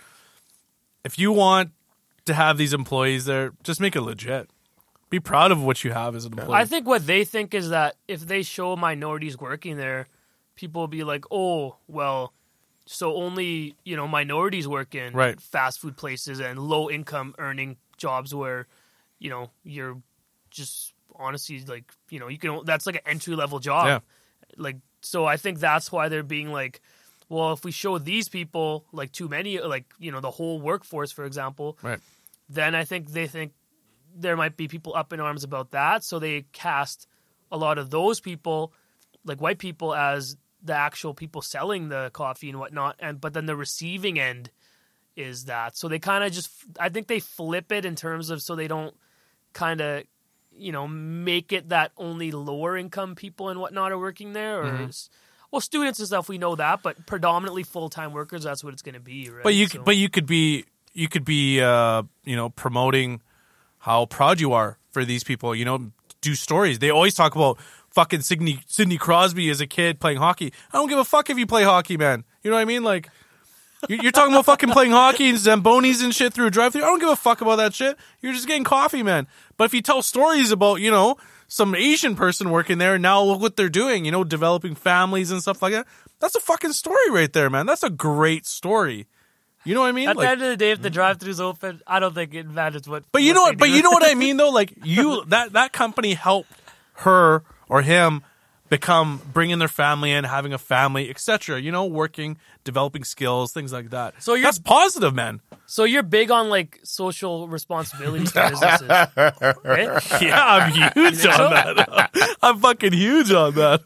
if you want to have these employees there, just make it legit. Be proud of what you have as an employee. I think what they think is that if they show minorities working there, people will be like, oh, well, so only, you know, minorities work in Right. fast food places and low income earning jobs where, you know, you're just honestly like, you know, you can, that's like an entry level job. Yeah. Like, so I think that's why they're being like, well, if we show these people like too many, like, you know, the whole workforce, for example, Right. then I think they think there might be people up in arms about that. So they cast a lot of those people, like white people, as the actual people selling the coffee and whatnot. And but then the receiving end is that. So they kind of just, I think they flip it in terms of so they don't kind of, you know, make it that only lower income people and whatnot are working there. Or Mm-hmm. well, students and stuff, we know that, but predominantly full time workers. That's what it's going to be, right? But you So- could, but you could be you could be uh, you know, promoting how proud you are for these people. You know, do stories. They always talk about fucking Sidney Sidney Crosby as a kid playing hockey. I don't give a fuck if you play hockey, man. You know what I mean? Like, You're, you're talking about fucking playing hockey and Zambonis and shit through a drive-thru. I don't give a fuck about that shit. You're just getting coffee, man. But if you tell stories about, you know, some Asian person working there and now look what they're doing, you know, developing families and stuff like that, that's a fucking story right there, man. That's a great story. You know what I mean? At Like, the end of the day, if the drive-thru's open, I don't think it matters what. but you what know they what? But do. you know what I mean, though. Like you, that that company helped her or him become bringing their family in, having a family, et cetera. You know, working, developing skills, things like that. So you're- that's positive, man. So you're big on like social responsibility to businesses, right? Yeah, I'm huge on that. I'm fucking huge on that.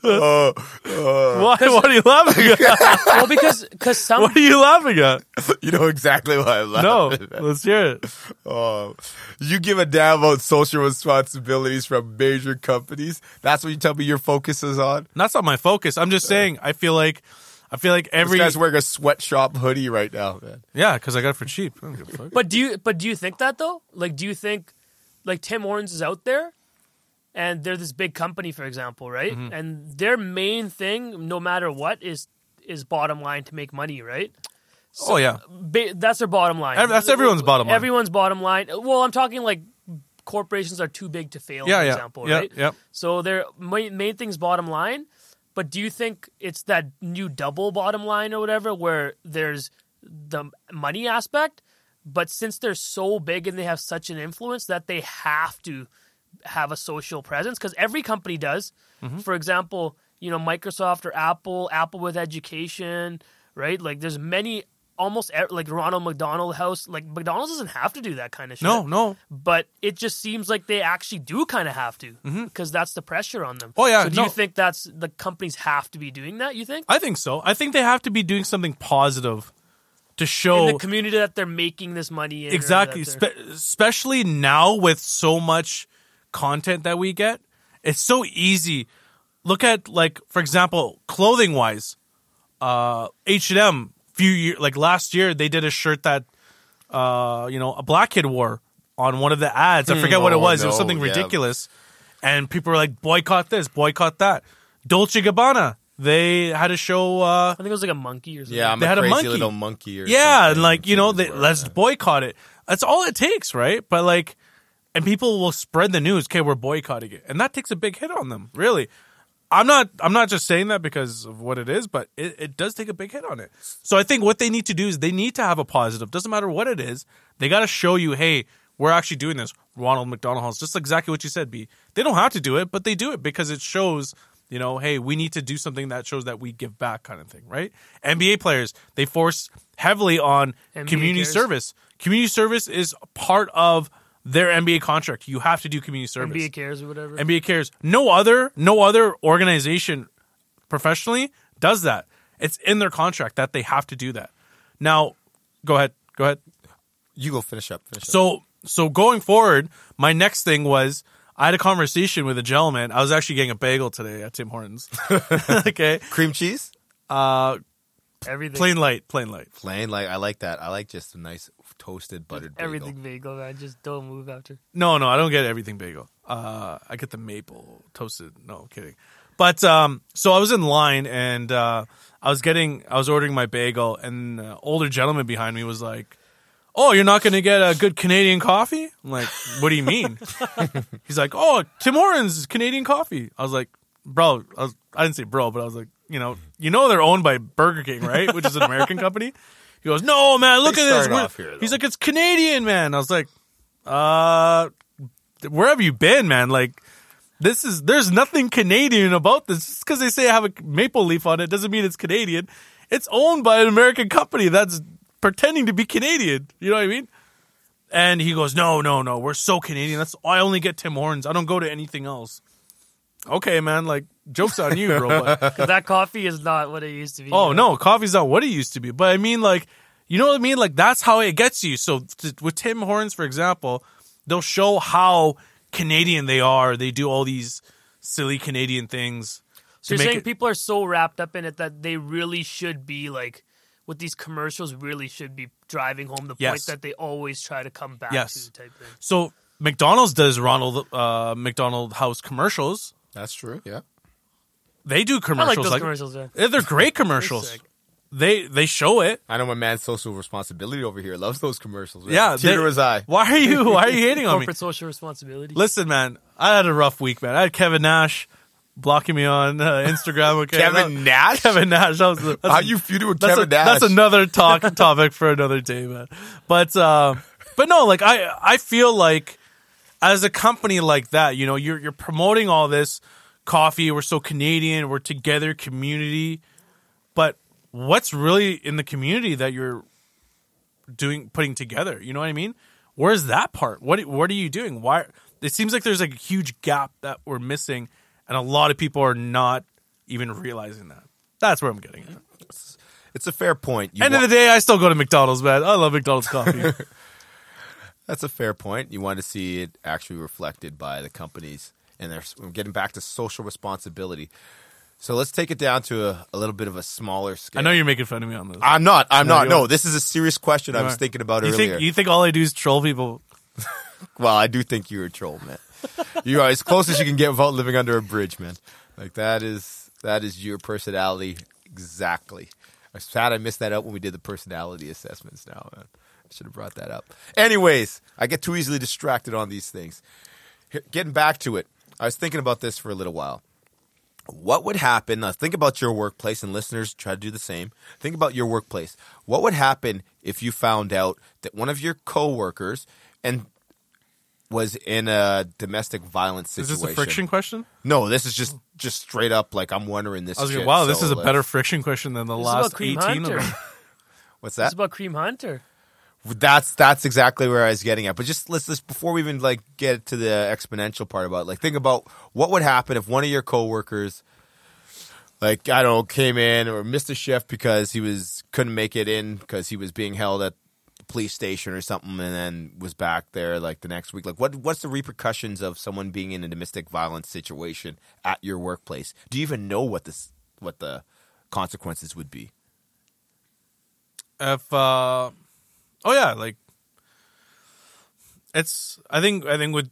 Why? What are you laughing at? Well, because because some What are you laughing at? You know exactly why I'm laughing. No, let's hear it. Oh, you give a damn about social responsibilities from major companies. That's what you tell me your focus is on. That's not my focus. I'm just saying. I feel like, I feel like every This guy's wearing a sweatshop hoodie right now, man. yeah, because I got it for cheap. I don't give a fuck. But do you but do you think that though? Like, do you think like Tim Hortons is out there, and they're this big company, for example, right? Mm-hmm. And their main thing, no matter what, is is bottom line to make money, right? Oh yeah, Ba- that's their bottom line. Ev- that's everyone's bottom line. Everyone's bottom line. Well, I'm talking like corporations are too big to fail, yeah, for yeah, example, yeah, right? yeah. So their main, main thing's bottom line. But do you think it's that new double bottom line or whatever where there's the money aspect, but since they're so big and they have such an influence that they have to have a social presence? Because every company does. Mm-hmm. For example, you know, Microsoft or Apple, Apple with education, right? Like there's many, almost e- like Ronald McDonald House. Like McDonald's doesn't have to do that kind of shit. No, no. But it just seems like they actually do kind of have to because that's the pressure on them. Oh, yeah, So do no. you think that's the companies have to be doing that? You think I think so. I think they have to be doing something positive to show in the community that they're making this money in? or exactly, that they're- spe- especially now with so much content that we get. It's so easy. Look at like, for example, clothing wise, uh, H and M. Few year like last year, they did a shirt that uh, you know a black kid wore on one of the ads. I forget what it oh, was. It was no, something yeah. ridiculous, and people were like, "Boycott this, boycott that." Dolce and Gabbana, they had a show. Uh, I think it was like a monkey or something. Yeah, I'm They a had a crazy monkey. little monkey. Or yeah, something. and like you know, they, Something let's like that. boycott it. That's all it takes, right? But like, and people will spread the news. Okay, we're boycotting it, and that takes a big hit on them. Really, I'm not. I'm not just saying that because of what it is, but it, it does take a big hit on it. So I think what they need to do is they need to have a positive. Doesn't matter what it is. They got to show you, hey, we're actually doing this. Ronald McDonald House, just exactly what you said, B. They don't have to do it, but they do it because it shows. You know, hey, we need to do something that shows that we give back, kind of thing, right? N B A players, they force heavily on N B A community cares. service. Community service is part of their N B A contract. You have to do community service. N B A cares or whatever. N B A cares. No other, no other organization professionally does that. It's in their contract that they have to do that. Now, go ahead. Go ahead. You go finish up. Finish up. So, so going forward, my next thing was I had a conversation with a gentleman. I was actually getting a bagel today at Tim Hortons. Okay. Cream cheese, Uh, everything, plain light, plain light. plain. Like I like that. I like just a nice toasted buttered bagel. everything bagel, man. Just don't move after. No, no, I don't get everything bagel. Uh, I get the maple toasted. No, I'm kidding. But um, so I was in line and uh, I was getting, I was ordering my bagel, and an older gentleman behind me was like, "Oh, you're not going to get a good Canadian coffee?" I'm like, "What do you mean?" He's like, "Oh, Tim Hortons is Canadian coffee." I was like, "Bro," I, was, I didn't say bro, but I was like, you know, you know they're owned by Burger King, right? Which is an American company. He goes, "No, man, look They at this." started We're- off here, though. He's like, "It's Canadian, man." I was like, uh, where have you been, man? Like, this is, there's nothing Canadian about this. Just because they say I have a maple leaf on it doesn't mean it's Canadian. It's owned by an American company that's pretending to be Canadian. You know what I mean? And he goes, no, no, no, we're so Canadian. That's I only get Tim Hortons. I don't go to anything else. Okay, man, like, joke's on you, bro. But, Because that coffee is not what it used to be. oh, you know? no, coffee's not what it used to be. But I mean, like, you know what I mean? Like, that's how it gets you. So t- with Tim Hortons, for example, they'll show how Canadian they are. They do all these silly Canadian things. So to you're make saying it- people are so wrapped up in it that they really should be like, with these commercials, really should be driving home the point Yes. that they always try to come back Yes. to type thing. So McDonald's does Ronald uh, McDonald House commercials. That's true. Yeah. They do I like commercials those like commercials. Yeah. Yeah, they're great They're commercials. sick. they they show it. I know my man's social responsibility over here loves those commercials. Man. Yeah, Tinder they- was I. Why are you Why are you hating on me? Corporate social responsibility. Listen, man, I had a rough week, man. I had Kevin Nash blocking me on uh, Instagram. Okay, Kevin That- Nash? Kevin Nash. That was the, that's How you feuding with that's Kevin a- Nash? That's another talk topic for another day, man. But uh, but no, like I I feel like as a company like that, you know, you're you're promoting all this coffee. We're so Canadian. We're together, community. But what's really in the community that you're doing, putting together? You know what I mean? Where's that part? What what are you doing? Why? It seems like there's like a huge gap that we're missing, and a lot of people are not even realizing that. That's where I'm getting at. It's a fair point. You End wa- of the day, I still go to McDonald's, man. I love McDonald's coffee. That's a fair point. You want to see it actually reflected by the companies, and they're we're getting back to social responsibility. So let's take it down to a, a little bit of a smaller scale. I know you're making fun of me on this. I'm not. I'm No, not. you No, are. this is a serious question I You was are. thinking about you earlier. think you think all I do is troll people? Well, I do think you're a troll, man. You are as close as you can get without living under a bridge, man. Like that is that is your personality exactly. I'm sad I missed that out when we did the personality assessments. Now, man. I should have brought that up. Anyways, I get too easily distracted on these things. Here, getting back to it, I was thinking about this for a little while. What would happen? Now think about your workplace, and listeners try to do the same. Think about your workplace. What would happen if you found out that one of your coworkers and was in a domestic violence Is situation? this a friction question? No, this is just just straight up like I'm wondering this. I was shit, like, wow, this so is a let's- better friction question than the This is last about Cream eighteen of Hunter. them. What's It's that? about Cream Hunter. That's that's exactly where I was getting at. But just let's just before we even like get to the exponential part about it, like think about what would happen if one of your coworkers, like I don't know, came in or missed a shift because he was couldn't make it in because he was being held at the police station or something, and then was back there like the next week. Like what what's the repercussions of someone being in a domestic violence situation at your workplace? Do you even know what this what the consequences would be? If uh, oh yeah, like it's. I think I think with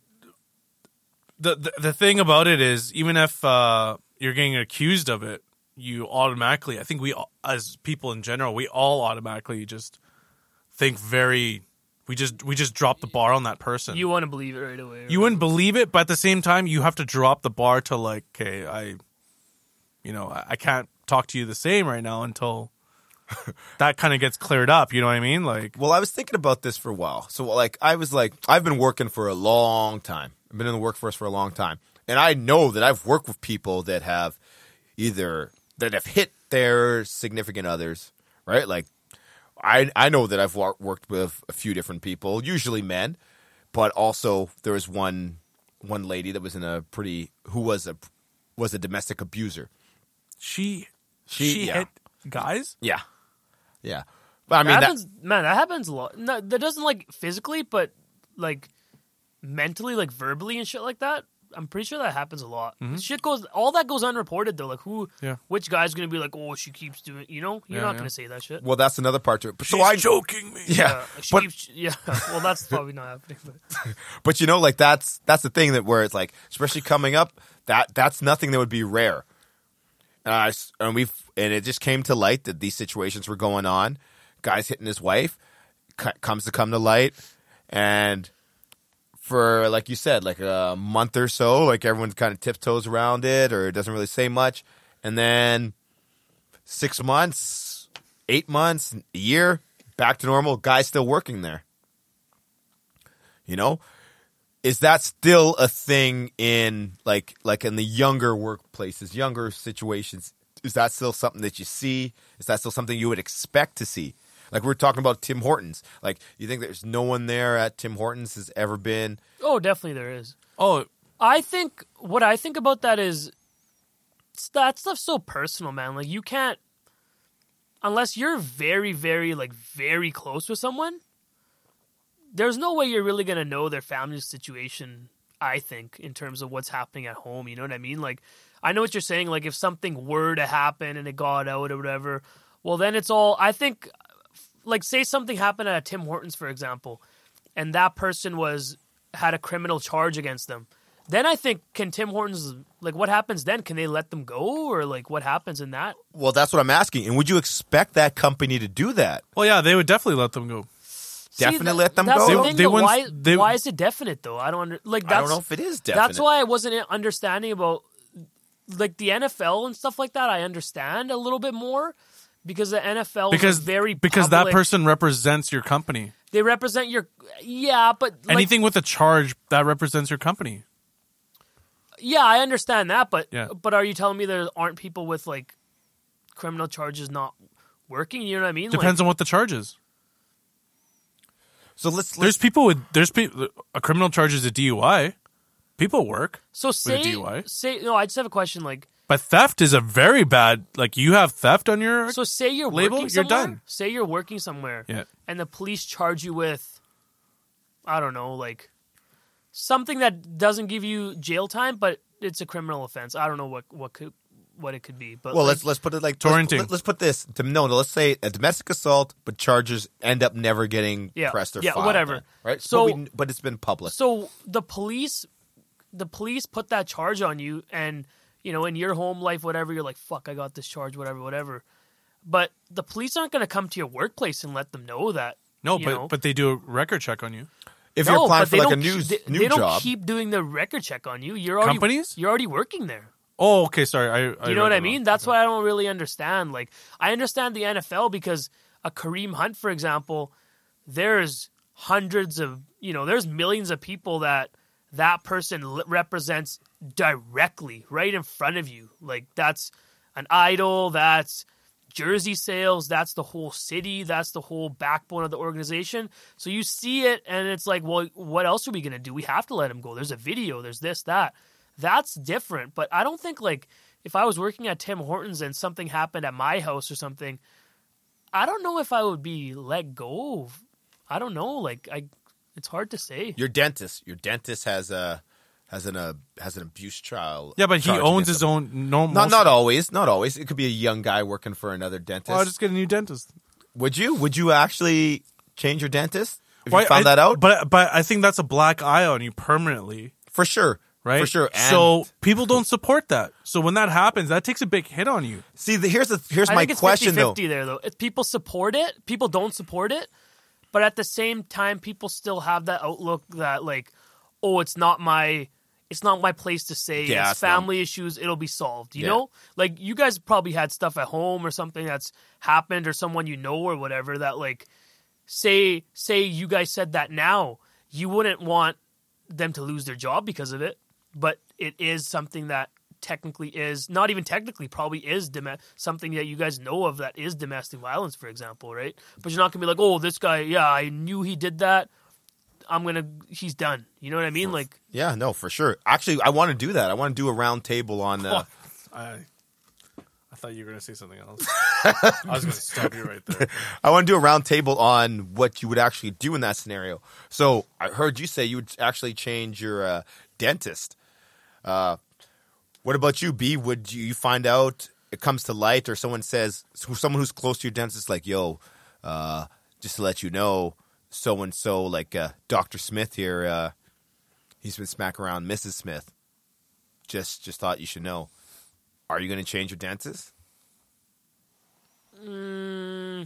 the the, the thing about it is even if uh, you're getting accused of it, you automatically. I think we all- as people in general, we all automatically just think very. We just we just drop the bar on that person. You want to believe it right away. You wouldn't believe it, but at the same time, you have to drop the bar to like, okay, I, you know, I, I can't talk to you the same right now until that kind of gets cleared up. You know what I mean? Like, Well, I was thinking about this for a while. So, like, I was like, I've been working for a long time. I've been in the workforce for a long time. And I know that I've worked with people that have either, that have hit their significant others, right? Like, I I know that I've wor- worked with a few different people, usually men, but also there was one one lady that was in a pretty, who was a, was a domestic abuser. she She- she, yeah. hit guys. Yeah. Yeah. But I mean, that that, happens, man. That happens a lot. No, that doesn't like physically, but like mentally, like verbally and shit like that. I'm pretty sure that happens a lot. Shit goes, all that goes unreported though. Like who, Yeah. which guy's gonna be like, oh, she keeps doing, you know, you're Yeah, not yeah. gonna say that shit. well, that's another part to it. But so She's I, choking me. yeah. Uh, she but, keeps, yeah. Well, that's probably not happening. But But you know, like that's that's the thing that where it's like, especially coming up, that that's nothing that would be rare. And, I, s- and we and it just came to light that these situations were going on. Guys hitting his wife c- comes to come to light, and for like you said, like a month or so, like everyone kind of tiptoes around it or doesn't really say much, and then six months, eight months, a year, back to normal. Guy's still working there. You know. Is that still a thing in like like in the younger workplaces, younger situations? Is that still something that you see? Is that still something you would expect to see? Like we're talking about Tim Hortons. Like you think there's no one there at Tim Hortons has ever been? oh, definitely there is. Oh, I think what I think about that is it's- that stuff's so personal, man. Like you can't unless you're very, very, like very close with someone. There's no way you're really gonna know their family situation. I think in terms of what's happening at home. You know what I mean? Like I know what you're saying. Like if something were to happen and it got out or whatever, well then it's all. I think like say something happened at Tim Hortons, for example, and that person was had a criminal charge against them. then I think can Tim Hortons like what happens then? Can they let them go or like what happens in that? Well, that's what I'm asking. And would you expect that company to do that? Well, yeah, they would definitely let them go. Definitely that- let them that's go? The They- thing, they though. wouldn't- why, they- why is it definite though? I don't under, like. That's, I don't know if it is definite. That's why I wasn't understanding about like the N F L and stuff like that. I understand a little bit more because the N F L Because is very because that public. person represents your company. They represent your yeah, but like, Anything with a charge that represents your company. yeah, I understand that, but Yeah. but are you telling me there aren't people with like criminal charges not working? You know what I mean? Depends like, on what the charge is. So let's, There's let's people with there's people a criminal charge is a D U I. People work, so say D U I? say no. I just have a question. Like but theft is a very bad. Like you have theft on your. so, say you're label, working you're somewhere. done. Say you're working somewhere, Yeah. and the police charge you with, I don't know, like something that doesn't give you jail time, but it's a criminal offense. I don't know what what could what it could be, but well, like, let's let's put it like Torrenting. Let's, let's put this to no, no. Let's say a domestic assault, but charges end up never getting Yeah, pressed or yeah, filed, whatever. Right. So- but, we, but it's been public. So the police, the police put that charge on you, and you know, in your home life, whatever, you're like, "Fuck, I got this charge," whatever, whatever. But the police aren't going to come to your workplace and let them know that. No, you but know? but they do a record check on you. if No, you're applying but for they like a don't new keep- they, new they don't job, keep doing the record check on you. You're already Companies? You're already working there. Oh, okay. Sorry, I. I You know read what that I mean? wrong. That's Okay. why I don't really understand. Like, I understand the N F L because a Kareem Hunt, for example, there's hundreds of, you know, there's millions of people that that person li- represents directly right in front of you. Like, that's an idol, that's jersey sales, that's the whole city, that's the whole backbone of the organization. So you see it, and it's like, well, what else are we going to do? We have to let him go. There's a video, there's this, that. That's different, but I don't think, like, if I was working at Tim Hortons and something happened at my house or something, I don't know if I would be let go of. I don't know, like, I, it's hard to say. your dentist, your dentist has a has an uh, has an abuse trial. Yeah, but he charge owns against his him. own. No, Not most- not always, not always. It could be a young guy working for another dentist. Well, I'll just get a new dentist. Would you? Would you actually change your dentist if Well, you found I- that out? But but I think that's a black eye on you permanently, for sure, right? For sure. And so people don't support that. So when that happens, that takes a big hit on you. see, the, here's the here's I my think it's question though. fifty-fifty there, though. If people support it, people don't support it, but at the same time, people still have that outlook that, like, oh, it's not my, it's not my place to say. Yeah, it's it's not- family issues. It'll be solved. You Yeah. know, like you guys probably had stuff at home or something that's happened or someone you know or whatever that, like, say say you guys said that now, you wouldn't want them to lose their job because of it, but it is something that technically is not even technically probably is dom- something that you guys know of that is domestic violence, for example, right? But you're not gonna be like, oh, this guy, yeah, I knew he did that. I'm gonna, he's done. You know what I mean? Like, Yeah, no, for sure. Actually, I want to do that. I want to do a round table on. Uh, I I thought you were going to say something else. I was going to stop you right there. I want to do a round table on what you would actually do in that scenario. So I heard you say you would actually change your uh, dentist. Uh, what about you, B? Would you find out it comes to light, or someone says someone who's close to your dentist, like, yo, uh, just to let you know, so and so, like uh, Doctor Smith here, uh, he's been smacking around Missus Smith. Just, just thought you should know. Are you going to change your dentist? mm,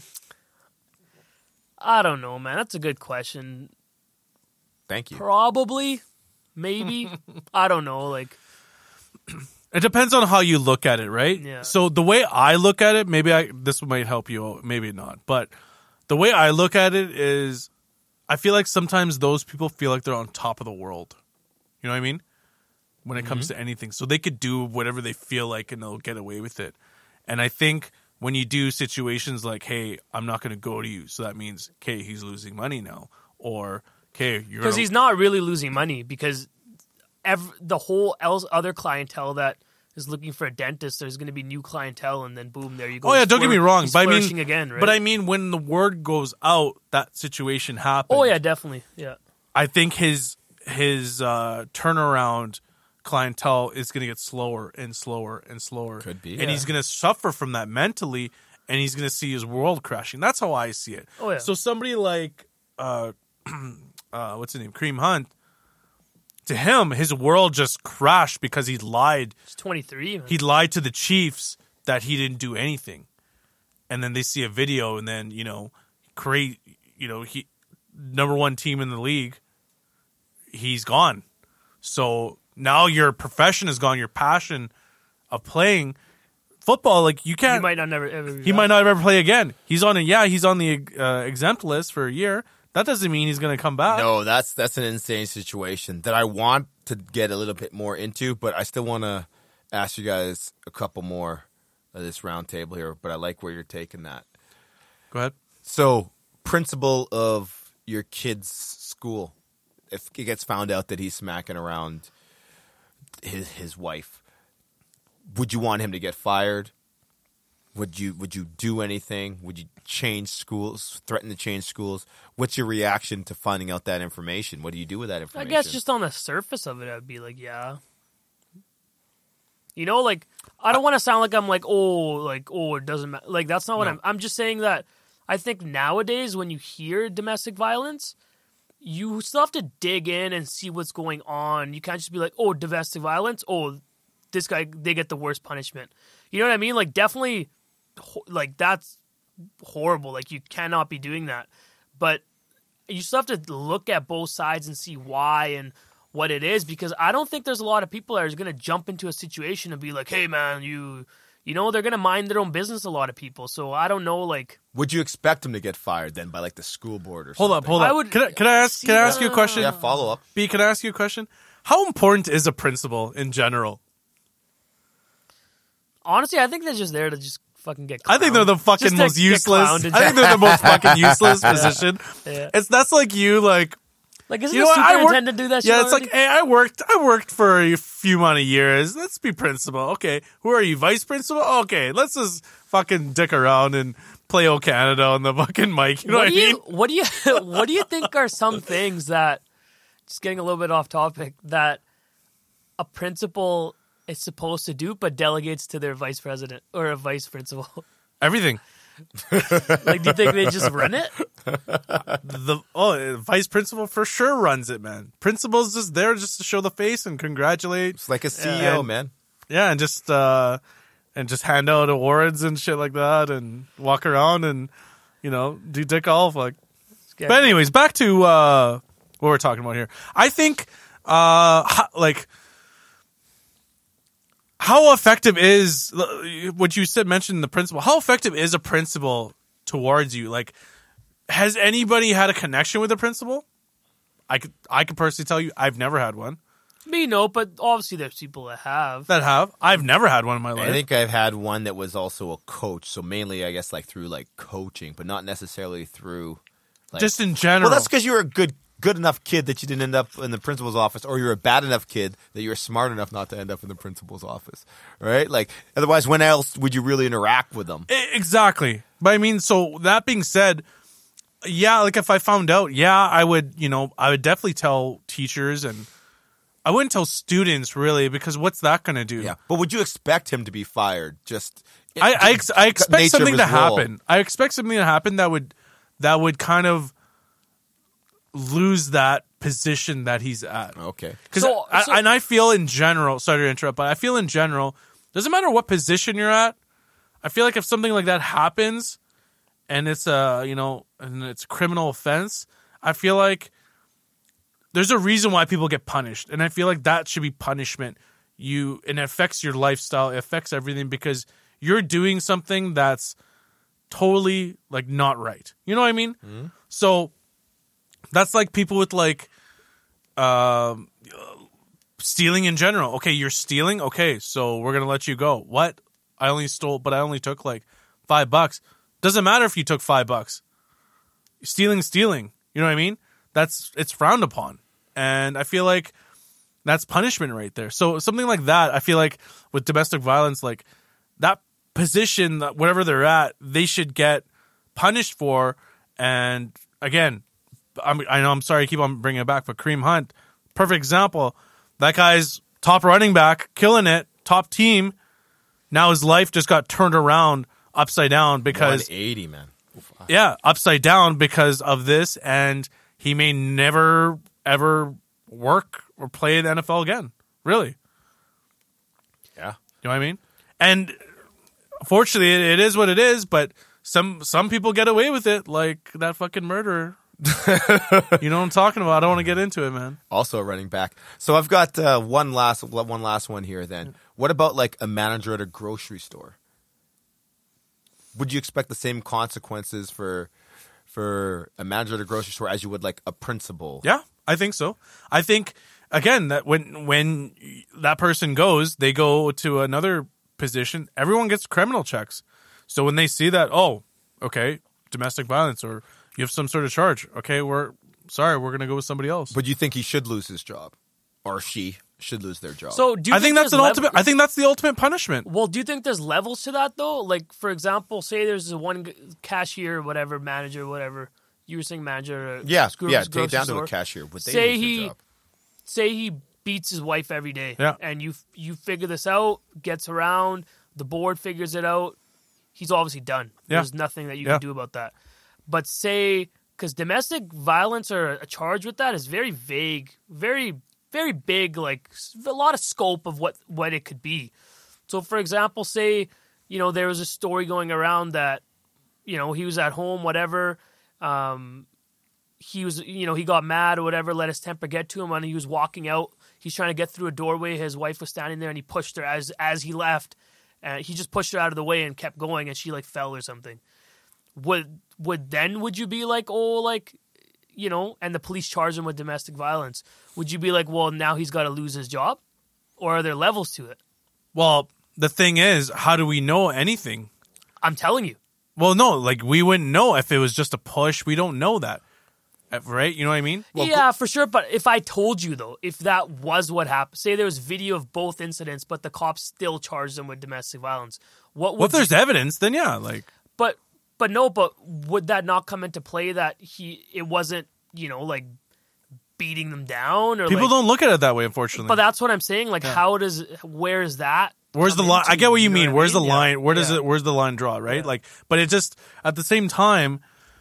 I don't know, man. That's a good question. Thank you. Probably, maybe. I don't know. Like, It depends on how you look at it, right? Yeah. So the way I look at it, maybe I this might help you, maybe not. But the way I look at it is, I feel like sometimes those people feel like they're on top of the world. You know what I mean? When it comes to anything. So they could do whatever they feel like and they'll get away with it. And I think when you do situations like, hey, I'm not going to go to you. So that means, okay, he's losing money now. Or, okay, you're because gonna- he's not really losing money because ev- the whole else other clientele that is looking for a dentist, there's going to be new clientele, and then boom, there you go. Oh yeah, He's don't get me flour- wrong, he's but I flourishing mean, again, right? but I mean, when the word goes out, that situation happens. oh yeah, definitely, yeah. I think his his uh, turnaround clientele is going to get slower and slower and slower. Could be, and yeah. he's going to suffer from that mentally, and he's going to see his world crashing. That's how I see it. Oh, yeah. So somebody like uh, uh, what's his name, Kareem Hunt, to him, his world just crashed because he lied. He's twenty-three. Man. He lied to the Chiefs that he didn't do anything. And then they see a video and then, you know, create, you know, he number one team in the league, he's gone. So now your profession is gone, your passion of playing football, like you can't. He might not never ever. He might not ever play again. He's on a yeah, he's on the uh, exempt list for a year. That doesn't mean he's going to come back. No, that's that's an insane situation that I want to get a little bit more into, but I still want to ask you guys a couple more of this round table here. But I like where you're taking that. Go ahead. So, principal of your kid's school, if it gets found out that he's smacking around his his wife, would you want him to get fired? Would you would you do anything? Would you change schools, threaten to change schools? What's your reaction to finding out that information? What do you do with that I information? guess just on the surface of it, I'd be like, yeah. You know, like, I don't want to sound like I'm like, oh, like, oh, it doesn't matter. Like, that's not what No. I'm... I'm just saying that I think nowadays when you hear domestic violence, you still have to dig in and see what's going on. You can't just be like, oh, domestic violence, oh, this guy, they get the worst punishment. You know what I mean? Like, definitely, like, that's horrible. Like, you cannot be doing that. But you still have to look at both sides and see why and what it is, because I don't think there's a lot of people that are going to jump into a situation and be like, hey, man, you, you know, they're going to mind their own business, a lot of people. So I don't know, like... Would you expect him to get fired then by, like, the school board or Hold something? up, hold up. I would- can, I, can I ask? Can I ask you a question? Yeah, follow up. B, can I ask you a question? How important is a principal in general? Honestly, I think they're just there to just fucking get I think they're the clowned. fucking Just to most get useless. clowned and I think they're the most fucking useless position. Yeah. It's that's like you like. Like, isn't You know the what? I worked- superintendent do that shit Yeah, it's already? like, hey, I worked, I worked for a few amount of years. Let's be principal. Okay, who are you, vice principal? Okay, let's just fucking dick around and play O Canada on the fucking mic. You know what, what do I mean? you what do you what do you think are some things that, just getting a little bit off topic, that a principal is supposed to do but delegates to their vice president or a vice principal? Everything. Like, do you think they just run it? The oh, vice principal for sure runs it, man. Principal's just there just to show the face and congratulate. It's like a C E O, Yeah. man. Yeah, and just uh, and just hand out awards and shit like that, and walk around and you know do dick off like. Yeah. But anyways, back to uh, what we're talking about here. I think uh, ho- like how effective is what you said mentioned the principal. How effective is a principal towards you? Like, has anybody had a connection with a principal? I could I could personally tell you I've never had one. Me, no, but obviously there's people that have. That have I've never had one in my life. I think I've had one that was also a coach. So mainly, I guess, like through like coaching, but not necessarily through. Like, just in general. well, that's because you were a good good enough kid that you didn't end up in the principal's office, or you're a bad enough kid that you were smart enough not to end up in the principal's office, right? Like, otherwise, when else would you really interact with them? E- Exactly. But I mean, so that being said, yeah, like if I found out, yeah, I would, you know, I would definitely tell teachers, and I wouldn't tell students really, because what's that going to do? Yeah, but would you expect him to be fired? Just I I, ex- I expect nature of something his to role. happen. I expect something to happen that would that would kind of lose that position that he's at. Okay. Because So- I, so- and I feel in general, sorry to interrupt, but I feel in general, doesn't matter what position you're at. I feel like if something like that happens, and it's a you know, and it's a criminal offense, I feel like there's a reason why people get punished, and I feel like that should be punishment. You and it affects your lifestyle, it affects everything because you're doing something that's totally like not right. You know what I mean? Mm-hmm. So that's like people with like um, stealing in general. Okay, you're stealing. Okay, so we're gonna let you go. What? I only stole, but I only took like five bucks. Doesn't matter if you took five bucks. Stealing, stealing. You know what I mean? That's it's frowned upon, and I feel like that's punishment right there. So something like that, I feel like with domestic violence, like that position, that whatever they're at, they should get punished for. And again, I'm, I know I'm sorry I keep on bringing it back, but Kareem Hunt, perfect example. That guy's top running back, killing it, top team. Now his life just got turned around upside down because one eighty, man. yeah, upside down because of this, and he may never ever work or play in the N F L again. Really. Yeah. You know what I mean? And fortunately, it, it is what it is, but some some people get away with it, like that fucking murderer. You know what I'm talking about? I don't want to get into it, man. Also a running back. So I've got uh, one last one last one here then. What about like a manager at a grocery store? Would you expect the same consequences for for a manager at a grocery store as you would like a principal? Yeah, I think so. I think again that when when that person goes, they go to another position. Everyone gets criminal checks. So when they see that, oh, okay, domestic violence or you have some sort of charge. Okay, we're sorry, we're gonna go with somebody else. But you think he should lose his job, or she should lose their job? So do you I think that's there's an lev- ultimate. I think that's the ultimate punishment. Well, do you think there's levels to that though? Like, for example, say there's a one g- cashier, whatever, manager, whatever. You were saying manager. At a yeah, gro- yeah. Take grocery down store. to a cashier. Would they Say lose he, their job? say he beats his wife every day. Yeah. And you you figure this out, gets around, the board figures it out. He's obviously done. Yeah. There's nothing that you Yeah. can do about that. But say, because domestic violence or a charge with that is very vague, very very big, like a lot of scope of what, what it could be. So, for example, say, you know, there was a story going around that, you know, he was at home, whatever. Um, he was, you know, he got mad or whatever, let his temper get to him, and he was walking out. He's trying to get through a doorway. His wife was standing there, and he pushed her as as he left. And he just pushed her out of the way and kept going, and she like fell or something. Would would then would you be like, oh, like, you know, and the police charge him with domestic violence? Would you be like, well, now he's got to lose his job, or are there levels to it? Well, the thing is, how do we know anything? I'm telling you. Well, no, like we wouldn't know if it was just a push. We don't know that, Uh, right? You know what I mean? yeah, for sure. But if I told you, though, if that was what happened, say there was video of both incidents, but the cops still charged them with domestic violence, what would Well, if there's you, evidence, then yeah, like but but no, but would that not come into play that he it wasn't, you know, like beating them down or people like, don't look at it that way, unfortunately. But that's what I'm saying. Like, how does where is that? Where's the come line? I into? get what you know mean. I Where's the mean? line? Yeah. Where does Yeah. it? Where's the line draw? Right? Yeah. Like, but it just at the same time,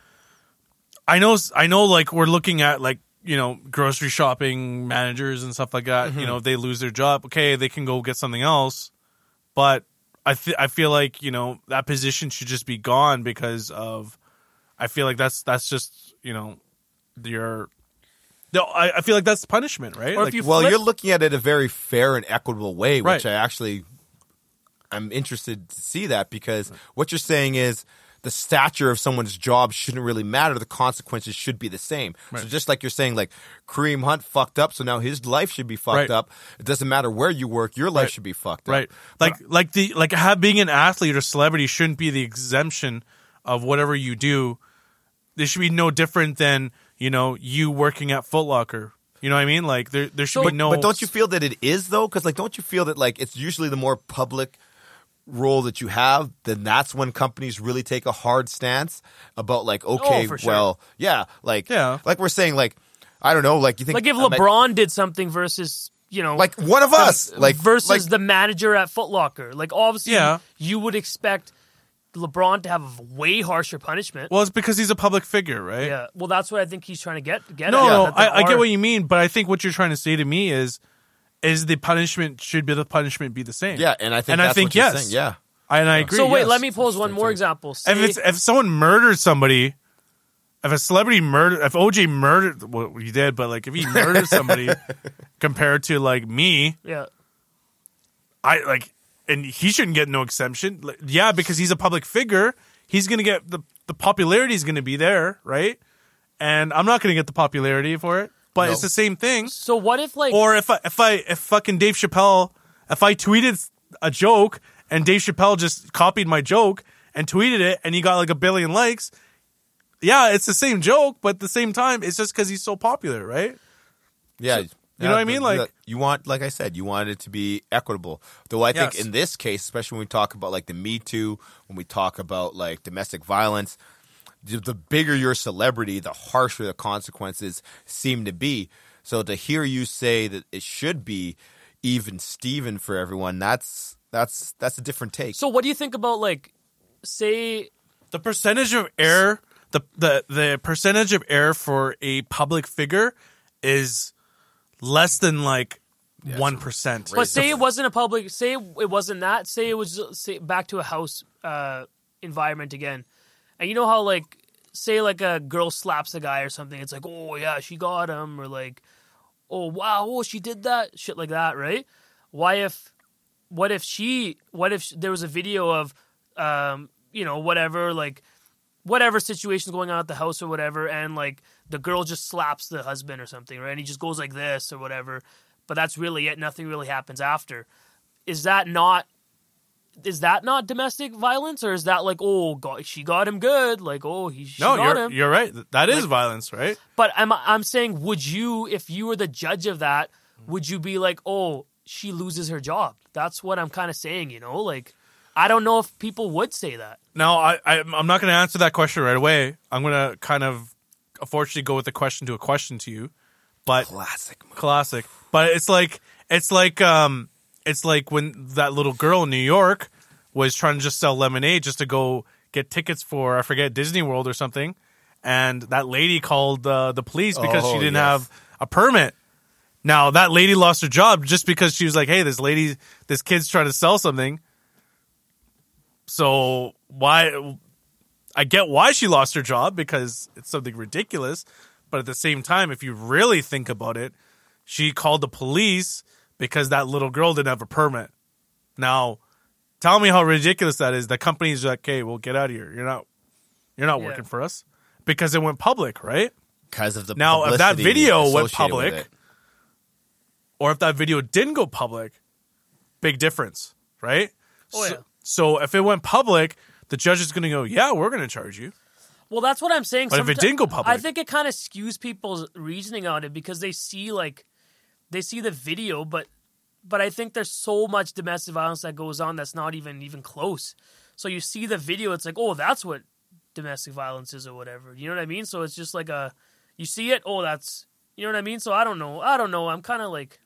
I know, I know, like we're looking at like you know grocery shopping managers and stuff like that. Mm-hmm. You know, if they lose their job, okay, they can go get something else. But I th- I feel like you know that position should just be gone because of. I feel like that's that's just you know your. No, I, I feel like that's punishment, right? Or if Like, you Well, flip- you're looking at it a very fair and equitable way, which Right. I actually I'm interested to see that because what you're saying is the stature of someone's job shouldn't really matter. The consequences should be the same. So just like you're saying, like Kareem Hunt fucked up, so now his life should be fucked Right. up. It doesn't matter where you work, your life Right. should be fucked Right. up. Like like the like have, being an athlete or celebrity shouldn't be the exemption of whatever you do. There should be no different than, you know, you working at Foot Locker. You know what I mean? Like there there should So- be no But don't you feel that it is though? Because like, don't you feel that like it's usually the more public role that you have, then that's when companies really take a hard stance about like, okay, Oh, for sure. well, yeah, like, Yeah. like we're saying, like, I don't know, like you think, like if I might- LeBron did something versus, you know, like one of us, like versus like, the manager at Foot Locker. Like, obviously, Yeah. you would expect LeBron to have a way harsher punishment. Well, it's because he's a public figure, right? yeah, well, that's what I think he's trying to get get No, at. no, that there I, I get are- what you mean, but I think what you're trying to say to me is is the punishment should be the punishment be the same. yeah, and I think And I that's think what you're yes. saying, yeah. And I agree. So wait, yes. let me pose one more example. Say, If it's if someone murdered somebody, if a celebrity murdered, if O J murdered, well, he did, but like if he murdered somebody, compared to like me, yeah, I like, and he shouldn't get no exemption. Like, yeah, because he's a public figure, he's gonna get the the popularity is gonna be there, right? And I'm not gonna get the popularity for it, but No. it's the same thing. so what if like Or if I, if I if fucking Dave Chappelle, if I tweeted a joke and Dave Chappelle just copied my joke and tweeted it and he got like a billion likes, yeah, it's the same joke, but at the same time, it's just because he's so popular, right? Yeah. know what I mean? Like- you want, like I said, you want it to be equitable. Though I think Yes. in this case, especially when we talk about like the Me Too, when we talk about like domestic violence, the the bigger your celebrity, the harsher the consequences seem to be. So to hear you say that it should be even Steven for everyone, that's that's that's a different take. so what do you think about like say The percentage of error, the the the percentage of error for a public figure is less than like one percent. But say it wasn't a public. Say it wasn't that. Say it was say back to a house uh, environment again, and you know how like say like a girl slaps a guy or something. It's like, oh yeah, she got him, or like, oh wow, oh she did that, shit like that, right? Why if, what if she, what if there was a video of, um, you know, whatever like, whatever situation's going on at the house or whatever, and like the girl just slaps the husband or something, right? And he just goes like this or whatever. But that's really it. Nothing really happens after. Is that not? Is that not domestic violence, or is that like, oh, God, she got him good? Like, oh, he she no, got you're him. you're right. That is Like- violence, right? But I'm I'm saying, would you, if you were the judge of that, would you be like, oh, she loses her job? That's what I'm kind of saying. You know, like, I don't know if people would say that. Now, I, I I'm not going to answer that question right away. I'm going to kind of, unfortunately, go with the question to a question to you. But Classic. classic. But it's like it's like um it's like when that little girl in New York was trying to just sell lemonade just to go get tickets for I forget Disney World or something, and that lady called uh, the police because Oh, she didn't yes. have a permit. Now that lady lost her job just because she was like, "Hey, this lady, this kid's trying to sell something." So why? I get why she lost her job because it's something ridiculous. But at the same time, if you really think about it, she called the police because that little girl didn't have a permit. Now, tell me how ridiculous that is. The company's like, "Okay, well, get out of here. You're not, you're not Yeah. working for us," because it went public, right? Because of the Now, if that publicity video went associated with public, it. or if that video didn't go public, big difference, right? Oh, so, yeah. so if it went public, the judge is going to go, "Yeah, we're going to charge you." Well, that's what I'm saying. But if it Someti- didn't go public- I think it kind of skews people's reasoning on it because they see like they see the video, but but I think there's so much domestic violence that goes on that's not even even close. So you see the video, it's like, oh, that's what domestic violence is or whatever. You know what I mean? So it's just like a you see it, oh, that's you know what I mean. So I don't know, I don't know. I'm kind of like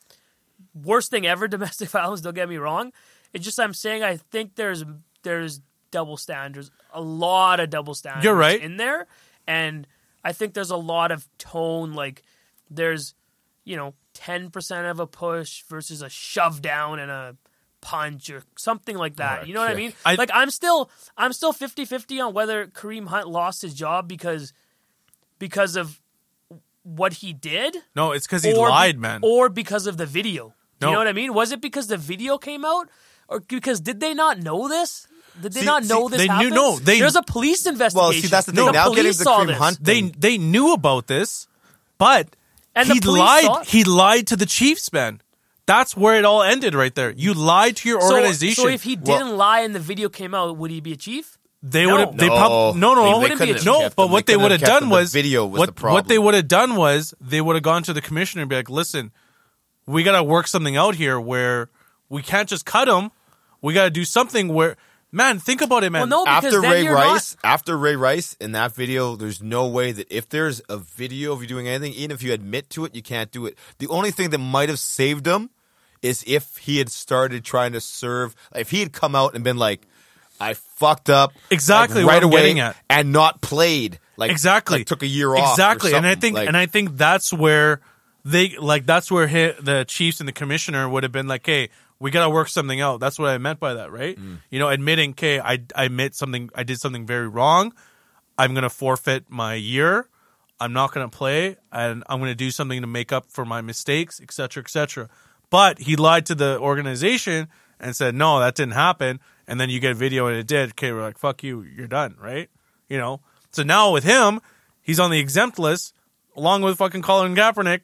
worst thing ever, domestic violence. Don't get me wrong. It's just I'm saying I think there's there's double standards, a lot of double standards You're right. in there. And I think there's a lot of tone, like there's, you know, ten percent of a push versus a shove down and a punch or something like that. Or a You know what I kick. mean? I- like I'm still I'm still fifty-fifty on whether Kareem Hunt lost his job because because of what he did No, it's because he or be- lied, man. or because of the video. Do No. you know what I mean? Was it because the video came out, or because did they not know this? Did they See- not know see, this they knew- happened? no, they- There's a police investigation. Well, see, that's the thing. The Now getting police the saw Kareem this. Hunt they thing. they knew about this, but And the he police saw lied. it. He lied to the Chiefs, man. That's where it all ended, right there. You lied to your So- organization. So, if he didn't lie and the video came out, would he be a chief? They No. would have. They No. probably no, They- no, they no. wouldn't be a couldn't chief. have No, kept but them. what They they couldn't would have have kept done them. was the video was what, the problem. what they would have done was they would have gone to the commissioner and be like, "Listen, we got to work something out here where we can't just cut him. We got to do something where, man, think about it, man. Well, no, because after then Ray you're Rice, after Ray Rice in that video, there's no way that if there's a video of you doing anything, even if you admit to it, you can't do it. The only thing that might have saved him is if he had started trying to serve, if he had come out and been like, I fucked up Exactly like, what right I'm away getting at. and not played. Like exactly like, took a year off. or exactly and I something. think Like, and I think that's where they like that's where he, the Chiefs and the commissioner would have been like, hey, we gotta work something out. That's what I meant by that, right? Mm. You know, admitting, okay, I, I admit something, I did something very wrong, I'm gonna forfeit my year, I'm not gonna play, and I'm gonna do something to make up for my mistakes, etc, etc. But he lied to the organization and said, no, that didn't happen. And then you get a video and it did. Okay, we're like, fuck you, you're done, right? You know? So now with him, he's on the exempt list, along with fucking Colin Kaepernick.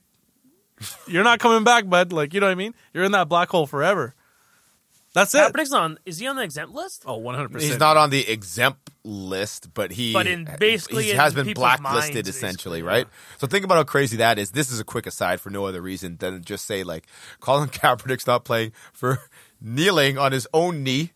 You're not coming back, bud. Like, you know what I mean? You're in that black hole forever. That's it. Kaepernick's on. Is he on the exempt list? Oh, one hundred percent. he's not on the exempt list, but he But in- basically he in has been people's blacklisted minds, essentially, basically, right? So think about how crazy that is. This is a quick aside for no other reason than just say like Colin Kaepernick's not playing for kneeling on his own knee,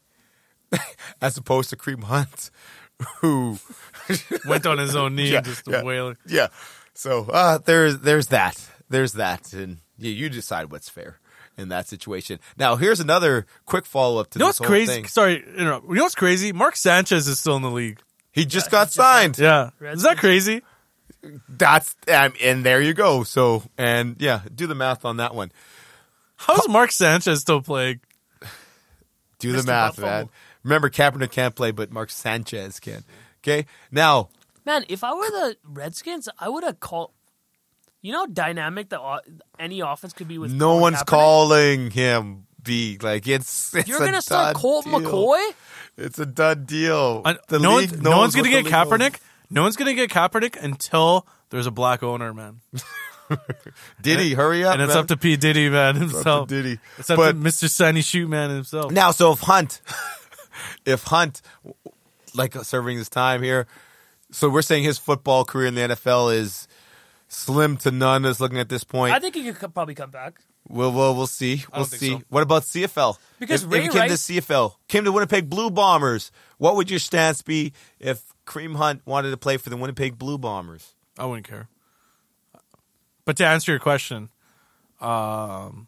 as opposed to Kareem Hunt, who Went on his own knee Yeah, and just yeah. wailing. yeah. So uh, there's there's that. There's that, and you, you decide what's fair in that situation. Now, here's another quick follow up to You know this what's whole crazy? thing. Sorry, interrupt. You know what's crazy? Mark Sanchez is still in the league. He just got signed. Yeah. Redskins. Is that crazy? That's um, and there you go. So and yeah, do the math on that one. How's Mark Sanchez still playing? Do the Mister math, Buffalo. man. Remember, Kaepernick can't play, but Mark Sanchez can. Okay, now Man, if I were the Redskins, I would have called. You know how dynamic that o- any offense could be with. no Colin one's Kaepernick? calling him B. Like it's, it's You're a gonna start done Colt deal. McCoy. It's a done deal. Uh, The no, league one's, no knows one's gonna what the get league Kaepernick. knows. No one's gonna get Kaepernick until there's a black owner, man. Diddy, hurry up, And it's man. up to P Diddy, man, It's up himself. to Diddy. It's up But- to Mister Sunny Shoot Man himself. Now, so if Hunt, if Hunt, like serving his time here, so we're saying his football career in the N F L is slim to none. Is looking at this point. I think he could co- probably come back. We'll, we'll, we'll see. I We'll don't think see. so. What about C F L? Because if, Ray if you came to Rice- C F L, came to Winnipeg Blue Bombers, what would your stance be if Kareem Hunt wanted to play for the Winnipeg Blue Bombers? I wouldn't care. But to answer your question, um,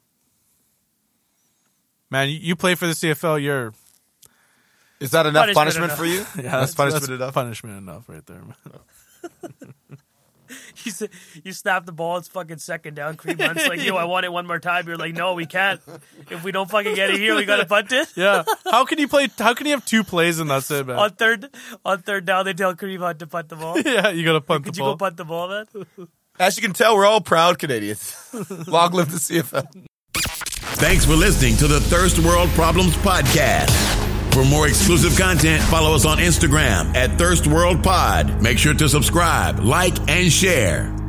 man, you, you play for the C F L. You're Is that enough Punishment punishment, enough. for you? yeah, that's, punishment that's enough. Punishment enough, right there, man. You s- you snap the ball, it's fucking second down. Kareem Hunt's like, yo, I want it one more time. You're like, no, we can't. If we don't fucking get it here, we gotta punt it. Yeah. How can you play? How can you have two plays and that's it, man? On third, on third down, they tell Kareem Hunt to punt the ball. yeah, you gotta punt Could the you ball. go punt the ball, man? As you can tell, we're all proud Canadians. Long live the C F L. Thanks for listening to the Thirst World Problems Podcast. For more exclusive content, follow us on Instagram at Thirst World Pod. Make sure to subscribe, like, and share.